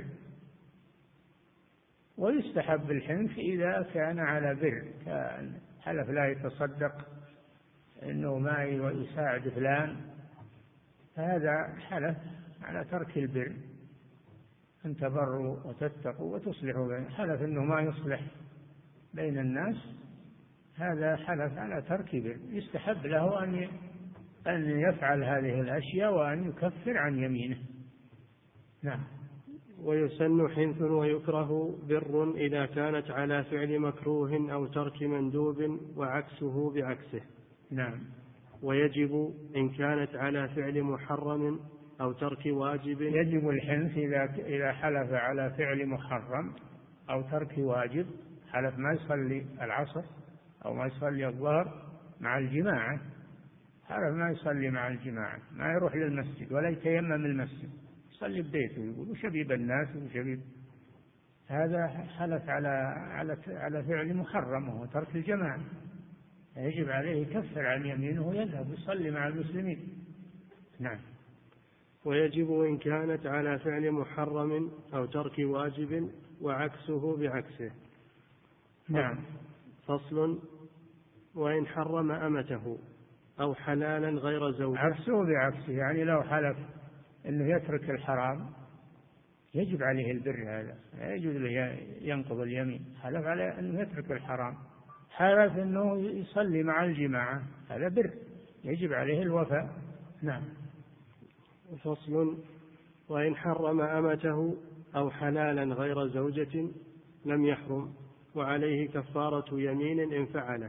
ويستحب الحنث إذا كان على بر، كان حلف لا يتصدق إنه ما يساعد فلان، فهذا حلف على ترك البر، أن تبروا وتتقوا وتصلحوا بين، حلف إنه ما يصلح بين الناس، هذا حلف على ترك بر، يستحب له أن يفعل هذه الأشياء وأن يكفر عن يمينه. نعم. ويسن حنث ويكره بر إذا كانت على فعل مكروه أو ترك مندوب وعكسه بعكسه. نعم. ويجب إن كانت على فعل محرم أو ترك واجب. يجب الحنث إذا حلف على فعل محرم أو ترك واجب، حلف ما يصلي العصر أو ما يصلي الظهر مع الجماعة، حلف ما يصلي مع الجماعة، ما يروح للمسجد ولا يتيمم المسجد، يصلي ببيته، يقول وشبيب الناس وشبيب، هذا حلف على فعل محرم وهو ترك الجماعة، يجب عليه يكفر عن يمينه ويذهب يصلي مع المسلمين. نعم. ويجب إن كانت على فعل محرم أو ترك واجب وعكسه بعكسه. نعم. فصل. وإن حرم أمته أو حلالا غير زوجه. عكسه بعكسه، يعني لو حلف أنه يترك الحرام يجب عليه البر، هذا لا يجوز له ينقض اليمين، حلف على أنه يترك الحرام، حلف أنه يصلي مع الجماعة، هذا بر يجب عليه الوفاء. نعم. فصل. وإن حرم أمته أو حلالا غير زوجة لم يحرم وعليه كفارة يمين إن فعله.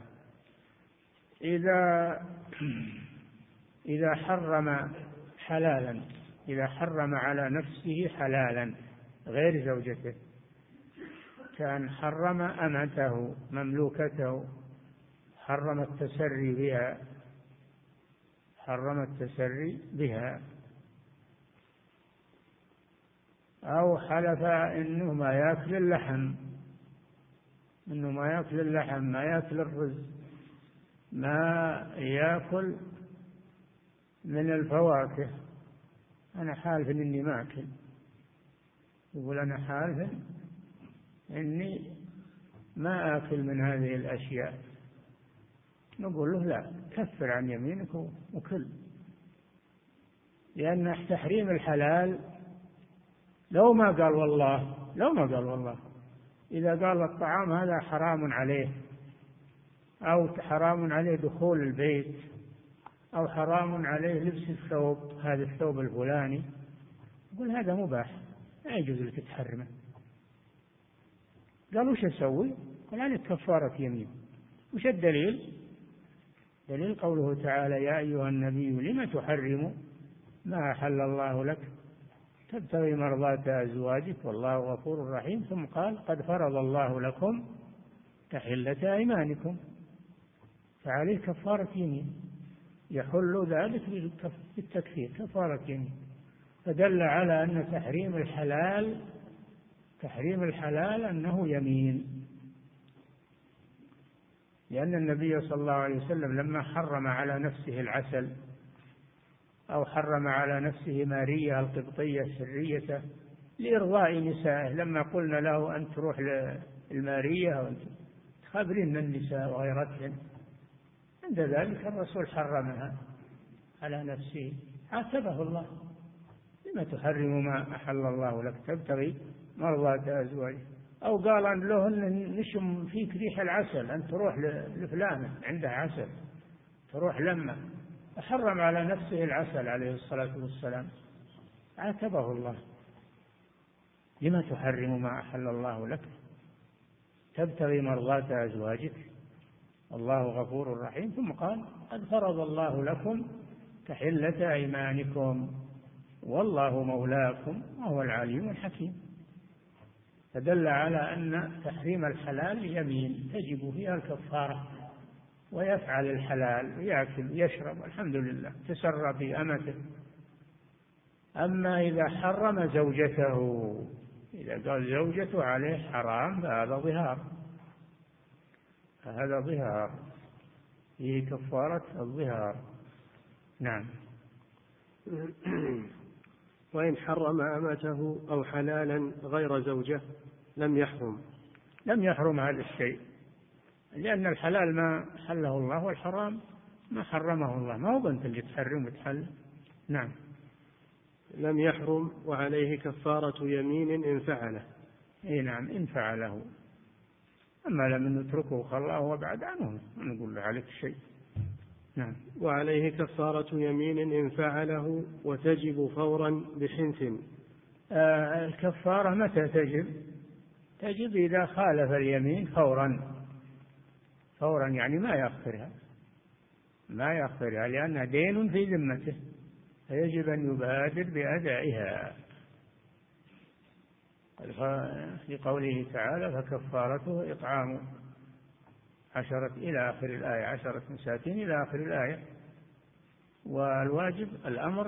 إذا حرم حلالا، إذا حرم على نفسه حلالا غير زوجته، كان حرم أمته مملوكته، حرم التسري بها، أو حلف إنه ما يأكل اللحم، ما يأكل الرز، ما يأكل من الفواكه، أنا حالف إني ما أكل، يقول أنا حالف إني ما آكل من هذه الأشياء، نقول له لا، كفر عن يمينك وكل، لأن تحريم الحلال لو ما قال والله، إذا قال الطعام هذا حرام عليه، أو حرام عليه دخول البيت، أو حرام عليه لبس الثوب، هذا الثوب الفلاني، يقول هذا مباح لا يجوز لك تحرمه، قال وش أسوي؟ قال عليك كفارة يمين. وش الدليل؟ دليل قوله تعالى يا أيها النبي لم تحرم ما أحل الله لك تبتغي مرضات أزواجك والله غفور رحيم، ثم قال قد فرض الله لكم تحلة أيمانكم، فعليه كفارة يمين، يحل ذلك بالتكفير كفارة يمين، فدل على أن تحريم الحلال تحريم الحلال أنه يمين، لأن النبي صلى الله عليه وسلم لما حرم على نفسه العسل أو حرم على نفسه مارية القبطية السرية لإرضاء نسائه، لما قلنا له أن تروح للمارية وأن تخبرين النساء وغيرتهن، عند ذلك الرسول حرمها على نفسه، عاتبه الله: لما تحرم ما أحل الله لك تبتغي مرضاة أزواجك. أو قال أن له نشم فيك ريح العسل، أن تروح لفلانة عندها عسل تروح لما، حرم على نفسه العسل عليه الصلاة والسلام، عاتبه الله: لما تحرم ما أحل الله لك تبتغي مرضاة أزواجك الله غفور رحيم. ثم قال: قد فرض الله لكم تحلة أيمانكم والله مولاكم وهو العليم الحكيم. فدل على أن تحريم الحلال يمين تجب فيها الكفارة، ويفعل الحلال ويأكل ويشرب الحمد لله تسرى في أمته. أما إذا حرم زوجته، إذا قال زوجته عليه حرام فهذا ظهار فيه كفارة الظهار. نعم. وإن حرم أمته أو حلالا غير زوجة لم يحرم هذا الشيء، لأن الحلال ما حله الله والحرام ما حرمه الله، ما هو بنت اللي تحرم وتحل. نعم. لم يحرم وعليه كفارة يمين إن فعله. نعم إن فعله، أما لم نتركه وخلاه وبعد عنه نقول له عليك شيء. نعم. وعليه كفارة يمين إن فعله وتجب فورا بحنث. الكفارة متى تجب إذا خالف اليمين فورا يعني ما يأخرها لأنها دين في ذمته، فيجب أن يبادر بأدائها. لقوله تعالى: فكفارته إطعام 10 إلى آخر الآية، 10 مساكين إلى آخر الآية. والواجب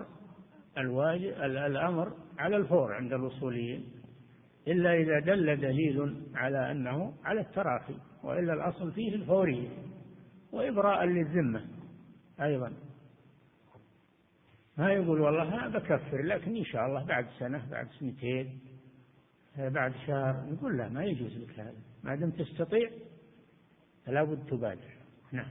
الأمر على الفور عند الأصوليين، إلا إذا دل دليل على أنه على التراخي، وإلا الأصل فيه الفورية وإبراء للذمة أيضا. ما يقول والله بكفر لكن إن شاء الله بعد سنة، بعد سنتين، بعد شهر، نقول لا، ما يجوز لك هذا، ما دام تستطيع فلا بد تبادر. نعم.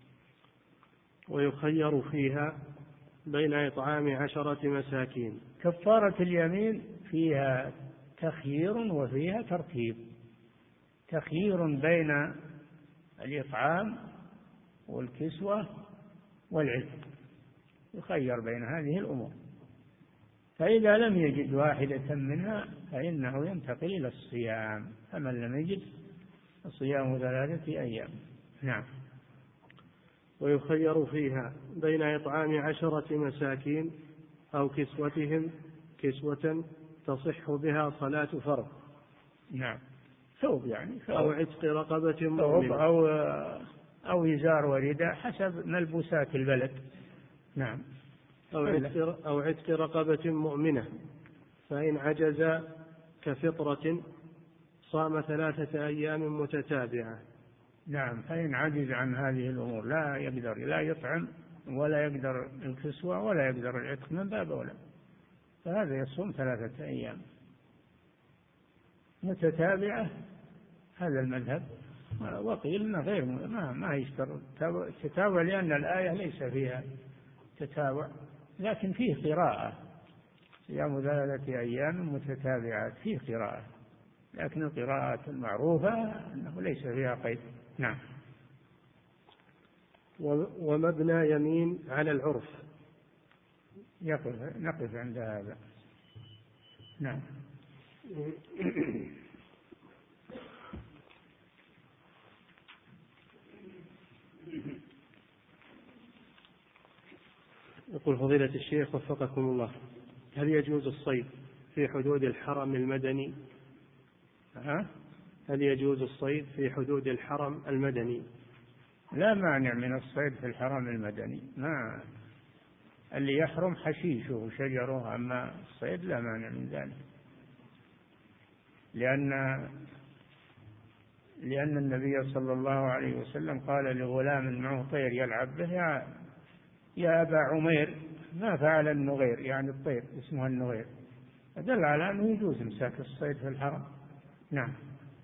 ويخير فيها بين إطعام 10 مساكين. كفارة اليمين فيها تخيير وفيها ترتيب. تخيير بين الإطعام والكسوة والعتق، يخير بين هذه الأمور، فإذا لم يجد واحدة منها فإنه ينتقل إلى الصيام، فمن لم يجد صيام 3 أيام. نعم. ويخير فيها بين إطعام 10 مساكين أو كسوتهم كسوة تصح بها صلاة فرض. نعم. ثوب يعني أو عتق رقبة مؤمنة أو إزار ورداء حسب ملبوسات البلد. نعم. أو عتق رقبة مؤمنة، فإن عجز كفطرة صام 3 أيام متتابعة. نعم. فإن عجز عن هذه الأمور لا يقدر لا يطعم ولا يقدر الكسوة ولا يقدر العتق من باب أولى، فهذا يصوم 3 أيام متتابعة. هذا المذهب. وقيل إنه غير ما يشترط التتابع، لأن الآية ليس فيها تتابع، لكن فيه قراءة: صيام 3 أيام متتابعات، فيه قراءة، لكن القراءة المعروفة أنه ليس فيها قيد. نعم. ومبنى يمين على العرف. نقف عند هذا. نعم. يقول فضيلة الشيخ وفقكم الله: هل يجوز الصيد في حدود الحرم المدني؟ هل يجوز الصيد في حدود الحرم المدني؟ لا مانع من الصيد في الحرم المدني، ما اللي يحرم حشيشه وشجره، أما الصيد لا مانع من ذلك. لأن النبي صلى الله عليه وسلم قال لغلام معه طير يلعب به: يا أبا عمير ما فعل النغير، يعني الطير اسمها النغير، فدل على أنه يجوز إمساك الصيد في الحرم. نعم.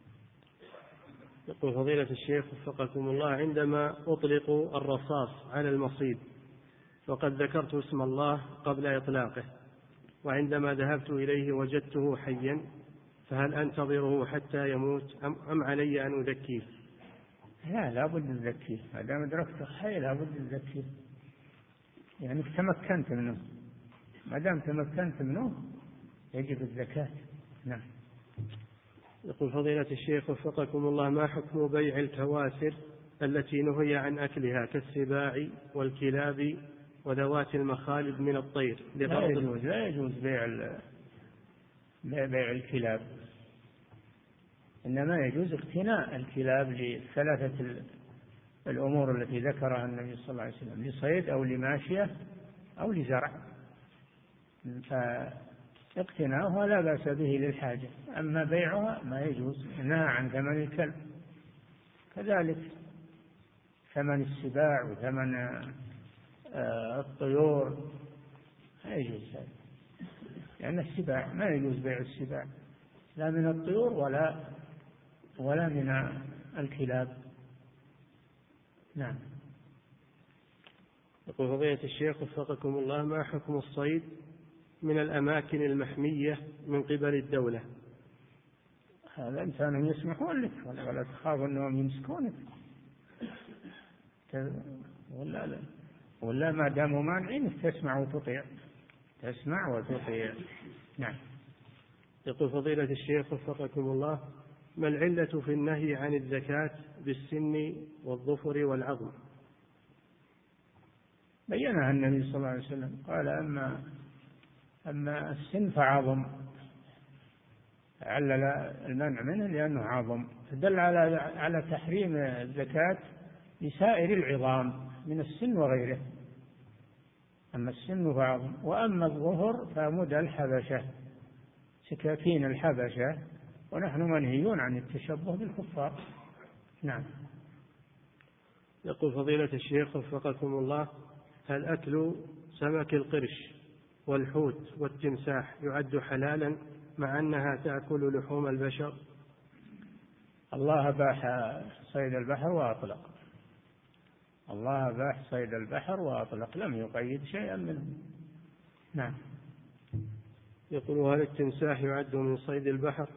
يقول فضيلة الشيخ وفقكم الله: عندما أطلق الرصاص على المصيد وقد ذكرت اسم الله قبل إطلاقه، وعندما ذهبت إليه وجدته حيا، فهل أنتظره حتى يموت أم علي أن أذكيه؟ لا بد تزكيه، ما دام أدركته حي لا بد تزكيه، يعني تمكنت منه، ما دام تمكنت منه يجب الزكاة. نعم. يقول فضيلة الشيخ وفقكم الله: ما حكم بيع الكواسر التي نهي عن أكلها كالسباع والكلاب وذوات المخالب من الطير؟ لا يجوز بيع الكلاب، إنما يجوز اقتناء الكلاب لثلاثة الأمور التي ذكرها النبي صلى الله عليه وسلم: لصيد أو لماشية أو لزرع، فاقتناؤها لا بأس به للحاجة، أما بيعها ما يجوز. نهى عن ثمن الكلب، كذلك ثمن السباع وثمن الطيور لا يجوز هذا، لأن السباع ما يجوز بيع السباع، لا من الطيور ولا من الكلاب. نعم. يقول فضيلة الشيخ وفقكم الله: ما حكم الصيد من الأماكن المحمية من قبل الدولة؟ هذا أنت أنهم يسمحون لك ولا تخاف أنهم يمسكونك؟ ولا ما داموا مانعين تسمع وتطيع. نعم. يقول فضيلة الشيخ وفقكم الله: ما العلة في النهي عن الزكاة بالسن والظفر والعظم؟ بينها النبي صلى الله عليه وسلم، قال: أما السن فعظم، علل المنع منه لأنه عظم، فدل على تحريم الزكاة لسائر العظام من السن وغيره. أما السن فعظم، وأما الظهر فمدى الحبشة، سكاكين الحبشة، ونحن منهيون عن التشبه بالكفار. نعم. يقول فضيلة الشيخ وفقكم الله: هل أكل سمك القرش والحوت والتمساح يعد حلالا مع أنها تأكل لحوم البشر؟ الله أباح صيد البحر وأطلق، لم يقيد شيئا منه. نعم. يقول: هل التمساح يعد من صيد البحر؟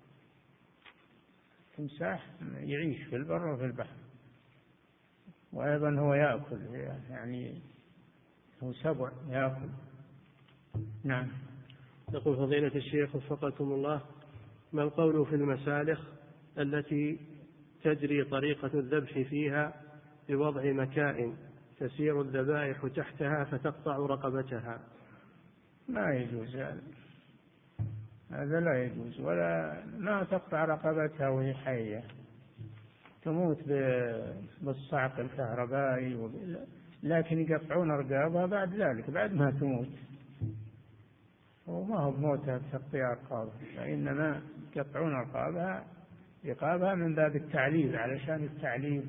التمساح يعيش في البر وفي البحر، وأيضا هو يأكل، يعني هو سبع يأكل. نعم. يقول فضيلة الشيخ وفقكم الله: ما القول في المسالخ التي تجري طريقة الذبح فيها بوضع مكائن تسير الذبائح تحتها فتقطع رقبتها؟ ما يجوز هذا لا يجوز، ولا ما تقطع رقبتها وهي حية، تموت بالصعق الكهربائي، لكن يقطعون رقابها بعد ذلك، بعد ما تموت، وما هو بموتها بتقطيع رقابها، وإنما يقطعون رقابها من باب التعليب، علشان التعليب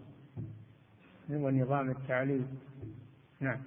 ونظام التعليب. نعم.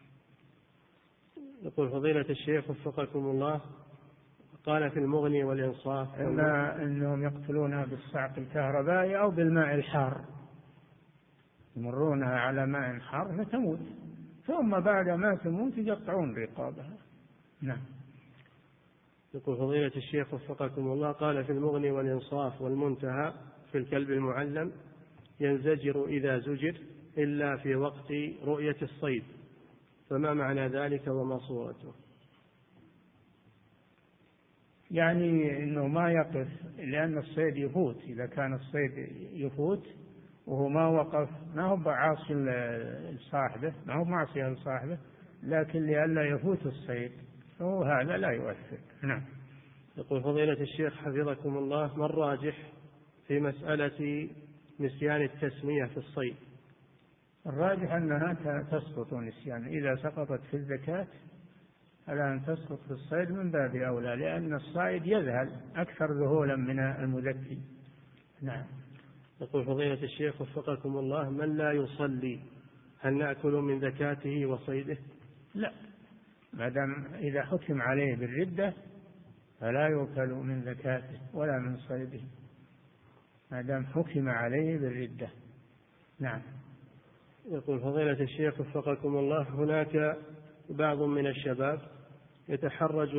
يقول فضيلة الشيخ وفقكم الله: قال في المغني والإنصاف إنهم يقتلونها بالصعق الكهربائي أو بالماء الحار، يمرونها على ماء حار فتموت، ثم بعد ما تموت يقطعون رقابها. نعم. يقول فضيلة الشيخ وفقكم الله: قال في المغني والإنصاف والمنتهى في الكلب المعلم: ينزجر إذا زجر إلا في وقت رؤية الصيد، فما معنى ذلك وما صورته؟ يعني أنه ما يقف، لأن الصيد يفوت، إذا كان الصيد يفوت وهو ما وقف، ما هو بعاصي لصاحبه، ما هو معصية لصاحبه، لكن لئلا يفوت الصيد، وهذا لا يؤثر. نعم. يقول فضيلة الشيخ حفظكم الله: ما الراجح في مسألة نسيان التسمية في الصيد؟ الراجح أنها تسقط نسيان، إذا سقطت في الزكاة ألا أن تسقط في الصيد من باب أولى، لأن الصائد يذهل أكثر ذهولا من المذكي. نعم. يقول فضيلة الشيخ وفقكم الله: من لا يصلي هل نأكل من زكاته وصيده؟ لا، ما دام إذا حكم عليه بالردة فلا يؤكل من زكاته ولا من صيده، ما دام حكم عليه بالردة. نعم. يقول فضيلة الشيخ وفقكم الله: هناك بعض من الشباب يتحرج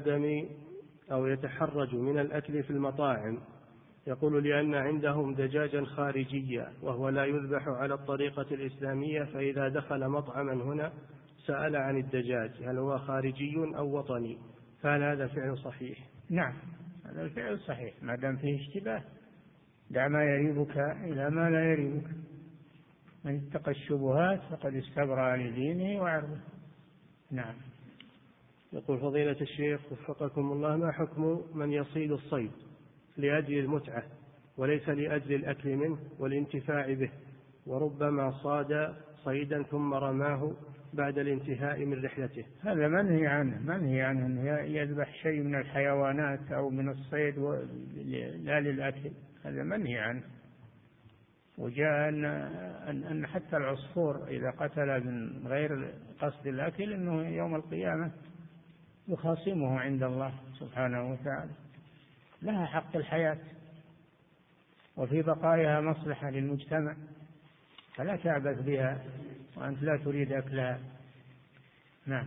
من الأكل في المطاعم، يقول لأن عندهم دجاجا خارجيا وهو لا يذبح على الطريقة الإسلامية، فإذا دخل مطعما هنا سأل عن الدجاج هل هو خارجي أو وطني، فهل هذا فعل صحيح؟ نعم، هذا الفعل صحيح ما دام فيه اشتباه. دع ما يريبك إلى ما لا يريبك، من اتقى الشبهات فقد استبرأ لدينه وعرضه. نعم. يقول فضيلة الشيخ وفقكم الله: ما حكم من يصيد الصيد لأجل المتعة وليس لأجل الأكل منه والانتفاع به، وربما صاد صيدا ثم رماه بعد الانتهاء من رحلته؟ هذا منهي عنه أن يذبح شيء من الحيوانات أو من الصيد لا للأكل، هذا منهي عنه. وجاء أن حتى العصفور إذا قتل من غير قصد الأكل أنه يوم القيامة يخاصمه عند الله سبحانه وتعالى. لها حق الحياة وفي بقائها مصلحة للمجتمع، فلا تعبث بها وأنت لا تريد أكلها. نعم.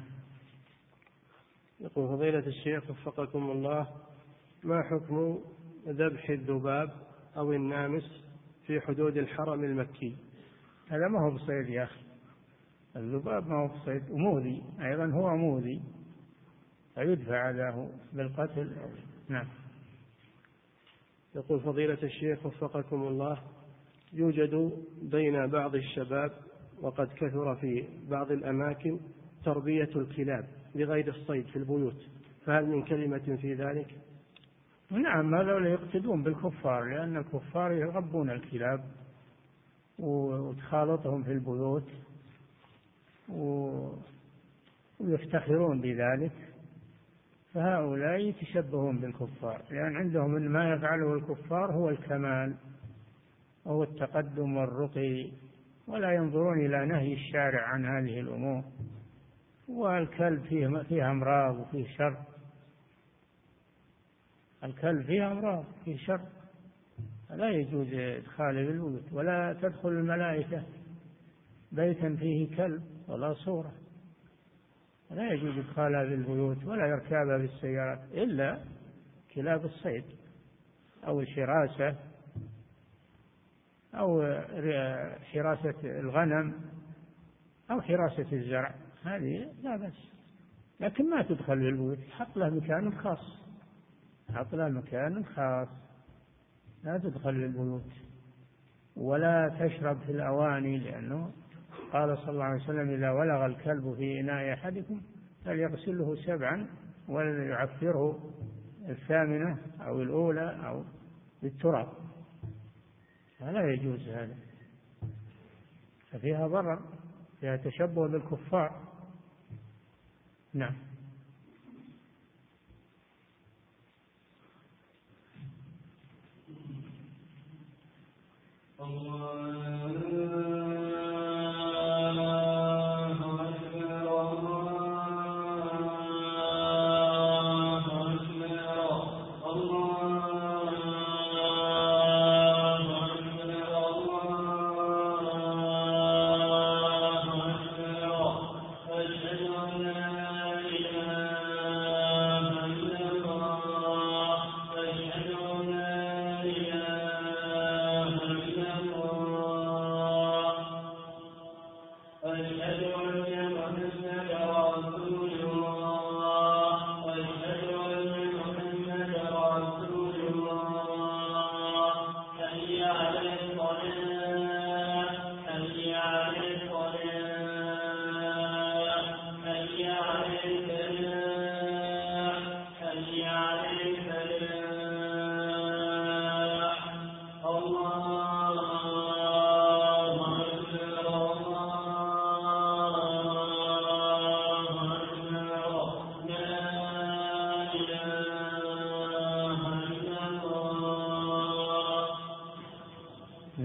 يقول فضيلة الشيخ وفقكم الله: ما حكم ذبح الذباب أو النامس في حدود الحرم المكي؟ هذا ما هو بصيد يا أخي، الذباب ما هو بصيد ومؤذي أيضا، هو مؤذي فيدفع له بالقتل. نعم. يقول فضيلة الشيخ وفقكم الله: يوجد بين بعض الشباب وقد كثر في بعض الأماكن تربية الكلاب لغير الصيد في البيوت، فهل من كلمة في ذلك؟ نعم، هذول يقتدون بالكفار، لأن الكفار يربون الكلاب وتخالطهم في البيوت ويفتخرون بذلك، فهؤلاء يتشبهون بالكفار، لأن عندهم أن ما يفعله الكفار هو الكمال وهو التقدم والرقي، ولا ينظرون إلى نهي الشارع عن هذه الأمور. والكلب فيه أمراض وفيه شر، الكلب فيه أمراض فيه شر، لا يجوز إدخاله بالبيوت، ولا تدخل الملائكة بيتا فيه كلب ولا صورة، لا يجوز إدخالها بالبيوت ولا يركبها بالسيارات إلا كلاب الصيد أو الحراسة أو حراسة الغنم أو حراسة الزرع، هذه لا بأس، لكن ما تدخل بالبيوت، حط له مكان خاص، حط له مكان خاص، لا تدخل بالبيوت. ولا تشرب في الأواني، لأنه قال صلى الله عليه وسلم: إذا ولغ الكلب في إناء أحدكم فليغسله 7 وليعفره 8 أو الأولى أو بالتراب، فلا يجوز هذا، ففيها ضرر، فيها تشبه بالكفار. نعم.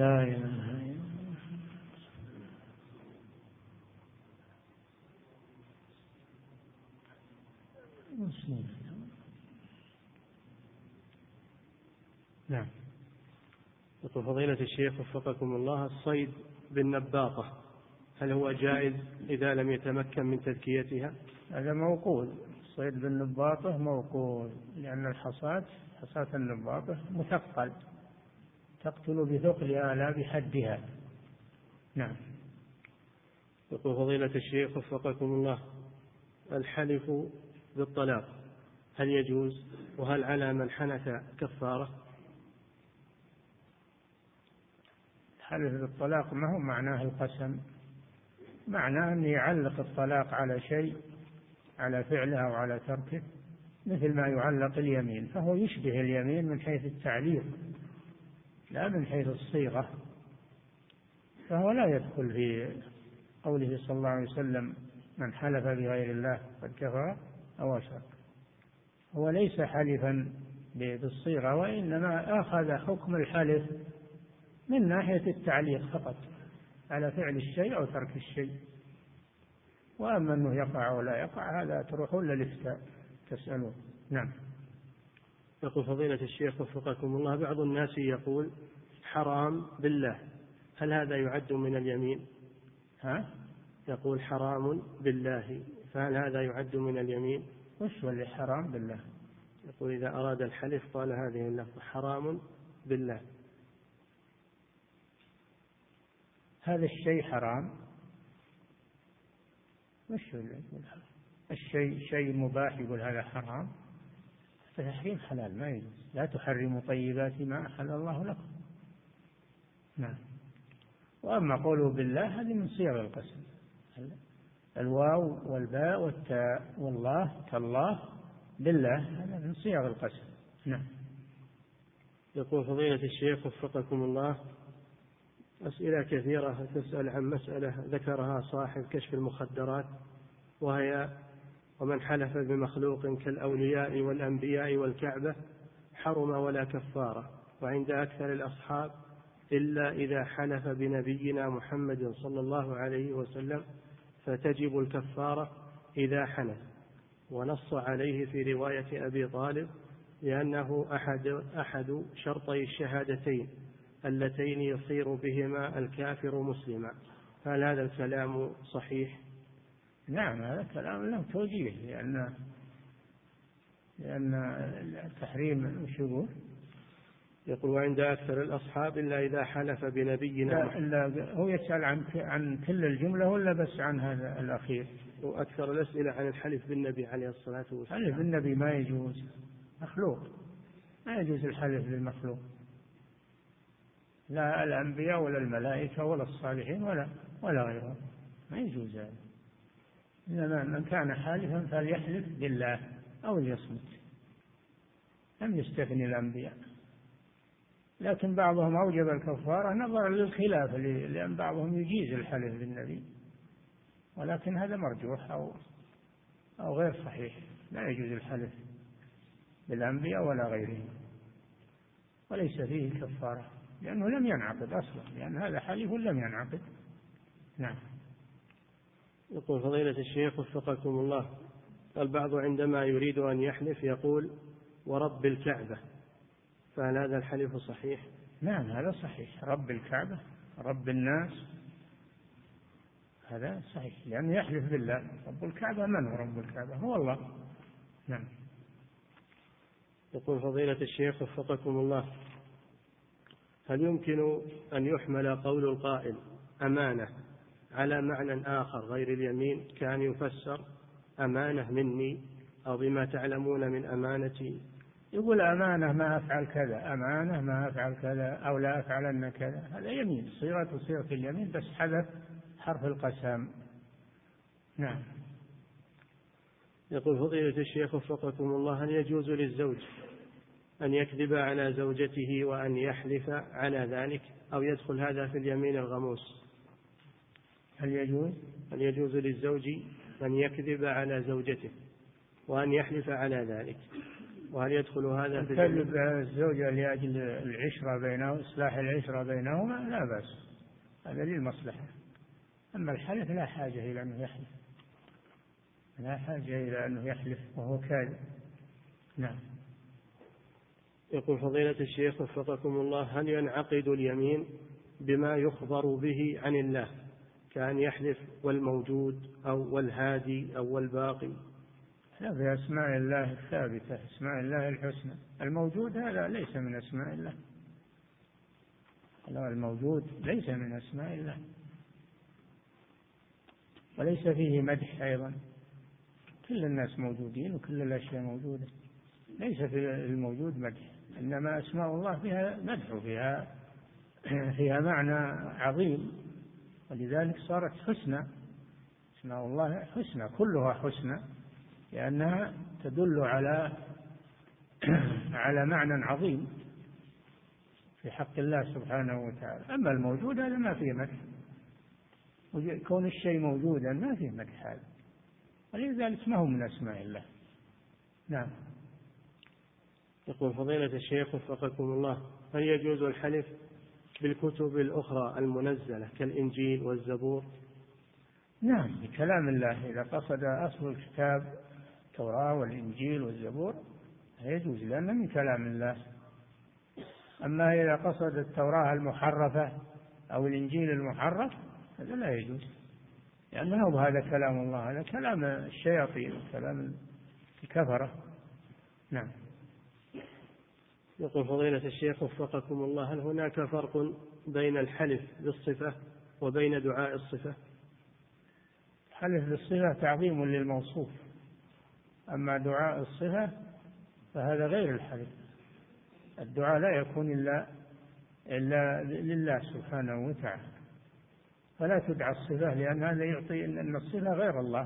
لا إله إلا الله. نعم. يقول فضيلة الشيخ وفقكم الله: الصيد بالنباطة هل هو جائز إذا لم يتمكن من تذكيتها؟ هذا موقول، الصيد بالنباطة موقول، لأن حصاة النباطة مثقل، تقتل بثقلها لا بحدها. نعم. يقول فضيلة الشيخ وفقكم الله: الحلف بالطلاق هل يجوز؟ وهل على من حنث كفارة؟ الحلف بالطلاق ما هو معناه القسم، معناه أن يعلق الطلاق على شيء، على فعله أو على تركه، مثل ما يعلق اليمين، فهو يشبه اليمين من حيث التعليق لا من حيث الصيغة، فهو لا يدخل في قوله صلى الله عليه وسلم: من حلف بغير الله قد كفر أو أشرك. هو ليس حلفا بالصيغة، وإنما أخذ حكم الحلف من ناحية التعليق فقط على فعل الشيء أو ترك الشيء. وأما أنه يقع ولا يقع هذا تروحون للإفتاء تسألون. نعم. يقول فضيلة الشيخ وفقكم الله: بعض الناس يقول حرام بالله، هل هذا يعد من اليمين؟ يقول حرام بالله، فهل هذا يعد من اليمين؟ وش هو اللي حرام بالله؟ يقول إذا أراد الحلف قال هذه اللفظة: حرام بالله. هذا الشيء حرام. وش هو اللي يقول حرام؟ الشيء شيء مباح يقول هذا حرام؟ تحريم حلال ما يجوز. لا تحرموا طيبات ما أحل الله لكم. نعم. وأما قوله بالله هذه من صيغ القسم، الواو والباء والتاء، والله كالله، بالله، هذا من صيغ القسم. نعم. يقول فضيلة الشيخ وفقكم الله: أسئلة كثيرة تسأل عن مسألة ذكرها صاحب كشف المخدرات، وهي: ومن حلف بمخلوق كالأولياء والأنبياء والكعبة حرم ولا كفارة، وعند أكثر الأصحاب إلا إذا حلف بنبينا محمد صلى الله عليه وسلم فتجب الكفارة إذا حنث. ونص عليه في رواية أبي طالب لأنه أحد شرطي الشهادتين اللتين يصير بهما الكافر مسلما. هل هذا الكلام صحيح؟ نعم، هذا كلام له توجيه، لأن التحريم شبه. يقول: وعند أكثر الأصحاب إلا إذا حلف بنبينا. لا هو يسأل عن كل الجملة ولا بس عن هذا الأخير؟ وأكثر الأسئلة عن الحلف بالنبي عليه الصلاة والسلام. الحلف بالنبي ما يجوز، مخلوق، ما يجوز الحلف بالمخلوق، لا الأنبياء ولا الملائكة ولا الصالحين ولا غيرهم، ما يجوز هذا. إنما من كان حالفا فليحلف بالله أو ليصمت، لم يستثني الأنبياء. لكن بعضهم أوجب الكفارة نظرا للخلاف، لأن بعضهم يجيز الحلف بالنبي، ولكن هذا مرجوح أو غير صحيح. لا يجوز الحلف بالأنبياء ولا غيرهم، وليس فيه كفارة لأنه لم ينعقد أصلا، لأن هذا حلف لم ينعقد. نعم. يقول فضيلة الشيخ وفقكم الله: البعض عندما يريد أن يحلف يقول ورب الكعبة، فهل هذا الحلف صحيح؟ نعم هذا صحيح، رب الكعبة، رب الناس، هذا صحيح، لأنه يحلف بالله. رب الكعبة من هو رب الكعبة؟ هو الله. نعم. يقول فضيلة الشيخ وفقكم الله: هل يمكن أن يحمل قول القائل أمانة على معنى آخر غير اليمين، كان يفسر أمانة مني أو بما تعلمون من أمانتي؟ يقول أمانة ما أفعل كذا، أمانة ما أفعل كذا، أو لا أفعلن كذا، هذا يمين، صيغة اليمين، بس حذف حرف القسم. نعم. يقول فضيلة الشيخ وفقكم الله: هل يجوز للزوج أن يكذب على زوجته وأن يحلف على ذلك، أو يدخل هذا في اليمين الغموس؟ هل يجوز للزوج أن يكذب على زوجته وأن يحلف على ذلك؟ وهل يدخل هذا في كذب الزوجة لأجل العشرة بينهم، إصلاح العشرة بينهما لا بأس، هذا للمصلحة. أما الحلف لا حاجة إلى أنه يحلف، لا حاجة إلى أنه يحلف وهو كاذب. نعم. يقول فضيلة الشيخ وفقكم الله: هل ينعقد اليمين بما يخبر به عن الله، كأن يحلف والموجود أو والهادي أو والباقي؟ لا، بأسماء الله الثابتة، أسماء الله الحسنى. الموجود هذا ليس من أسماء الله، الموجود ليس من أسماء الله، وليس فيه مدح أيضا. كل الناس موجودين وكل الأشياء موجودة، ليس في الموجود مدح، إنما أسماء الله فيها مدح فيها معنى عظيم، ولذلك صارت حسنى. أسماء الله حسنى، كلها حسنى، لأنها تدل على معنى عظيم في حق الله سبحانه وتعالى. أما الموجود هذا ما فيه مدح، كون الشيء موجودا ما فيه مدح هذا، ولذلك ما هو من أسماء الله. نعم. يقول فضيلة الشيخ وفقكم الله: هل يجوز الحلف بالكتب الأخرى المنزلة كالإنجيل والزبور؟ نعم، بكلام الله. إذا قصد أصل الكتاب التوراة والإنجيل والزبور يجوز، لأنه من كلام الله. أما إذا قصد التوراة المحرفة أو الإنجيل المحرف هذا لا يجوز، لأنه هذا كلام الله، هذا كلام الشياطين، كلام الكفرة. نعم. يقول فضيلة الشيخ وفقكم الله: هل هناك فرق بين الحلف بالصفة وبين دعاء الصفة؟ الحلف بالصفة تعظيم للموصوف، أما دعاء الصفة فهذا غير الحلف. الدعاء لا يكون إلا لله سبحانه وتعالى، فلا تدعى الصفة، لأن هذا يعطي أن الصفة غير الله،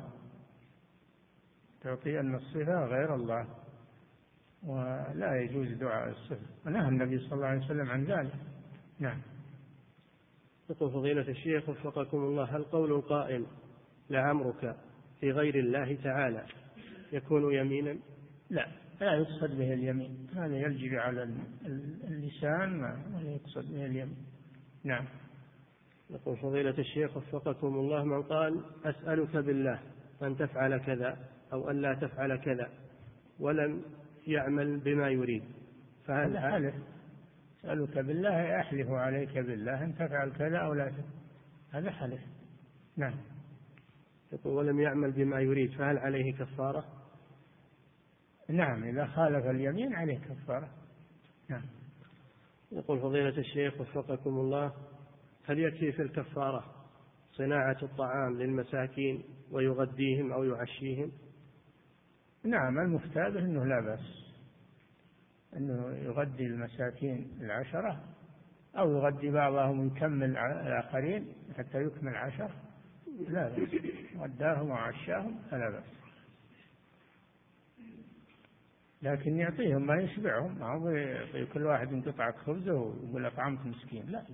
تعطي أن الصفة غير الله، ولا يجوز دعاء الصفة، ونهى النبي صلى الله عليه وسلم عن ذلك. نعم. يقول فضيلة الشيخ وفقكم الله: هل قول القائل لعمرك في غير الله تعالى يكون يمينا؟ لا يقصد به اليمين، هذا يجري على اللسان ولا يقصد به اليمين. نعم. يقول فضيلة الشيخ وفقكم الله: من قال أسألك بالله أن تفعل كذا أو أن لا تفعل كذا ولم يعمل بما يريد، فهل حلف؟ أسألك بالله، أحلف عليك بالله أن تفعل كذا أو لا تفعل، هذا حلف. نعم. يقول ولم يعمل بما يريد، فهل عليه كفارة؟ نعم، إذا خالف اليمين عليه كفارة. نعم. يقول فضيلة الشيخ وفقكم الله: هل يكفي في الكفارة صناعة الطعام للمساكين ويغديهم أو يعشيهم؟ نعم، المفتى أنه لا بأس أنه يغدي المساكين 10 أو يغدي بعضهم ويكمل الآخرين حتى يكمل 10، لا بأس، غداهم وعشاهم فلا بأس، لكن يعطيهم ما يشبعهم، ما هو يعطي كل واحد قطعة خبزه ويقول أطعمت مسكين، لا،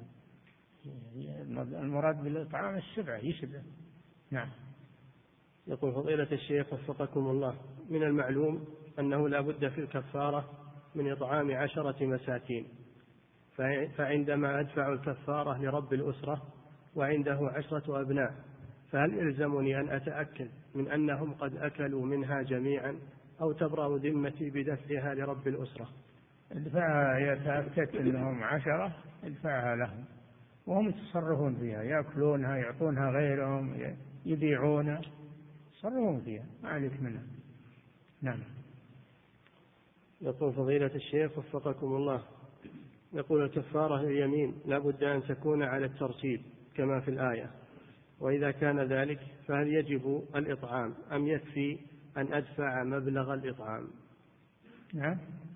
المراد بالإطعام الشبع، يشبع. نعم. يقول فضيلة الشيخ وفقكم الله: من المعلوم أنه لا بد في الكفارة من إطعام 10 مساكين، فعندما أدفع الكفارة لرب الأسرة وعنده 10 أبناء، فهل يلزمني أن أتأكد من أنهم قد أكلوا منها جميعا أو تبرأ ذمتي بدفعها لرب الأسرة؟ ادفعها، يتأكد أنهم 10 ادفعها لهم وهم يتصرفون فيها، يأكلونها، يعطونها غيرهم، يبيعونها، يتصرفون فيها، ما عليك منها. نعم. يقول فضيلة الشيخ وفقكم الله: يقول الكفارة اليمين لا بد أن تكون على الترتيب كما في الآية، وإذا كان ذلك فهل يجب الإطعام أم يكفي أن أدفع مبلغ الإطعام؟ نعم.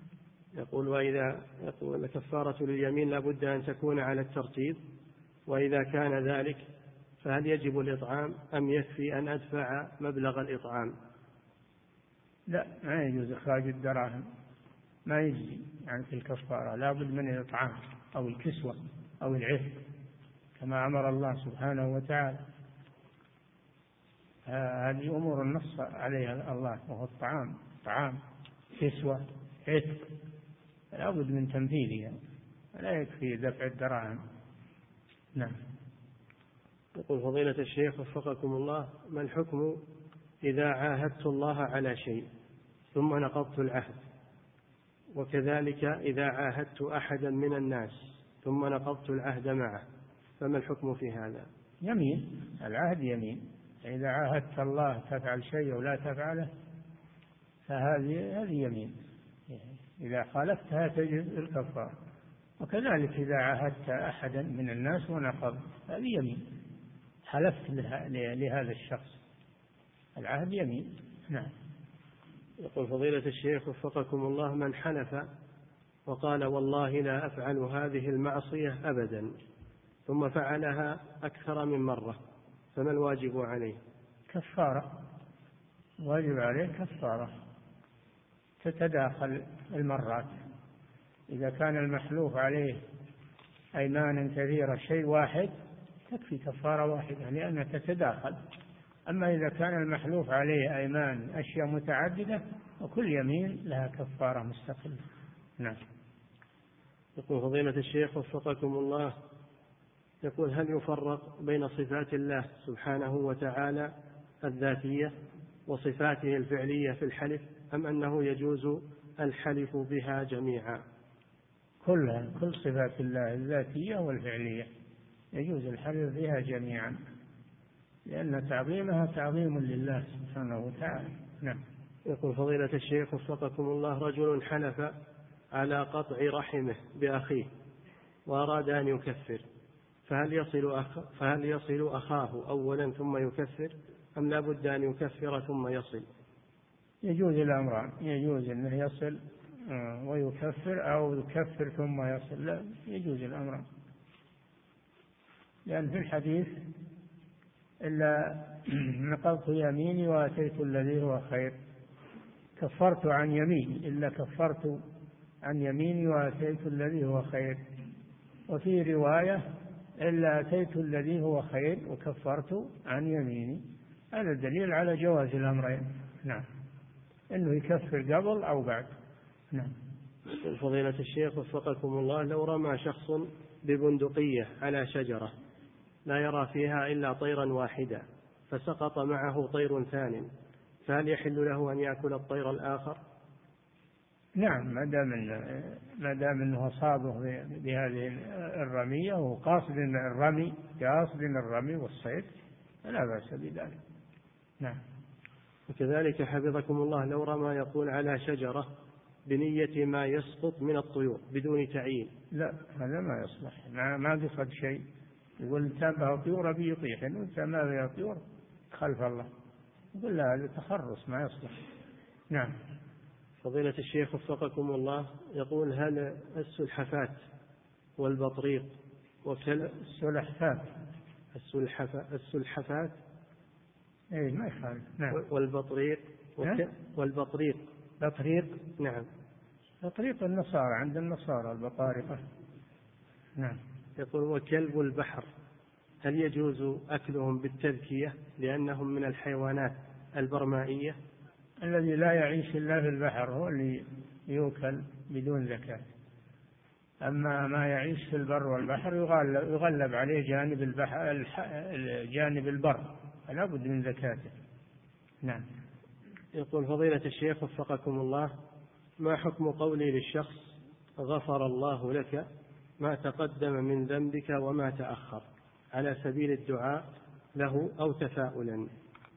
يقول كفارة اليمين لا بد أن تكون على الترتيب، وإذا كان ذلك فهل يجب الإطعام أم يكفي أن أدفع مبلغ الإطعام؟ لا، ما يجوز إخراج الدراهم، ما يجزي يعني في الكفارة، لا بد من الإطعام أو الكسوة أو العفق كما أمر الله سبحانه وتعالى. هذه أمور النص عليها الله، وهو الطعام، كسوة، عتق، لا بد من تنفيذها، لا يكفي دفع الدراهم. نعم. يقول فضيلة الشيخ وفقكم الله: ما الحكم إذا عاهدت الله على شيء ثم نقضت العهد، وكذلك إذا عاهدت أحدا من الناس ثم نقضت العهد معه، فما الحكم في هذا؟ يمين، العهد يمين. إذا عاهدت الله تفعل شيء ولا تفعله فهذه يمين، إذا خالفتها تجب الكفارة. وكذلك إذا عاهدت أحدا من الناس ونقض هذه يمين، حلفت لهذا الشخص، العهد يمين. نعم. يقول فضيلة الشيخ وفقكم الله: من حلف وقال والله لا أفعل هذه المعصية أبدا ثم فعلها أكثر من مرة، فما الواجب عليه؟ كفارة، واجب عليه كفارة تتداخل المرات. إذا كان المحلوف عليه أيمانا كثيرة شيء واحد تكفي كفارة واحدة لأنها تتداخل. أما إذا كان المحلوف عليه أيمان أشياء متعددة وكل يمين لها كفارة مستقلة. نعم. يقول فضيلة الشيخ وفقكم الله: يقول هل يفرق بين صفات الله سبحانه وتعالى الذاتية وصفاته الفعلية في الحلف، أم أنه يجوز الحلف بها جميعا؟ كل صفات الله الذاتية والفعلية يجوز الحلف بها جميعا، لأن تعظيمها تعظيم لله سبحانه وتعالى. نعم. يقول فضيلة الشيخ وفقكم الله: رجل حلف على قطع رحمه بأخيه وأراد أن يكفر، فهل يصل أخاه أولا ثم يكفر، أم لا بد أن يكفر ثم يصل؟ يجوز الأمران، يجوز أنه يصل ويكفر أو يكفر ثم يصل، لا يجوز الأمران، لأن في الحديث إلا نقضت يميني وأتيت الذي هو خير، كفرت عن يميني إلا كفرت عن يميني وأتيت الذي هو خير. وفي رواية إلا أتيت الذي هو خير وكفرت عن يميني. هذا دليل على جواز الأمرين. نعم، إنه يكفر قبل أو بعد. نعم. فضيلة الشيخ وفقكم الله: لو رمى شخص ببندقية على شجرة لا يرى فيها إلا طيرا واحدا فسقط معه طير ثانٍ، فهل يحل له أن يأكل الطير الآخر؟ نعم، ما دام أنه أصابه بهذه الرمية وهو قاصد الرمي والصيد لا بأس بذلك. نعم. وكذلك حفظكم الله لو رمى يقول على شجرة بنية ما يسقط من الطيور بدون تعيين؟ لا، هذا ما يصلح، ما قصد شيء، يقول انتبه طيور بيطيح، وانت ما بها طيور خلف الله، يقول لا، هذا تخرص ما يصلح. نعم. فضيلة الشيخ وفقكم الله يقول: هل السلحفات والبطريق السلحفات اي ما يخالف. نعم. والبطريق بطريق. نعم. بطريق النصارى، عند النصارى البطارقة. نعم. يقول: وكلب البحر هل يجوز أكلهم بالتذكية لأنهم من الحيوانات البرمائية؟ الذي لا يعيش إلا في البحر هو اللي يؤكل بدون زكاة، أما ما يعيش في البر والبحر يغلب عليه جانب البر، فلا بد من زكاته. نعم. يقول فضيلة الشيخ وفقكم الله: ما حكم قولي للشخص غفر الله لك ما تقدم من ذنبك وما تأخر، على سبيل الدعاء له أو تفاؤلا؟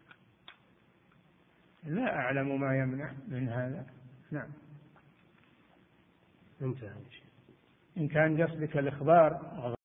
لا أعلم ما يمنع من هذا. نعم. انتهى. إن كان قصدك الإخبار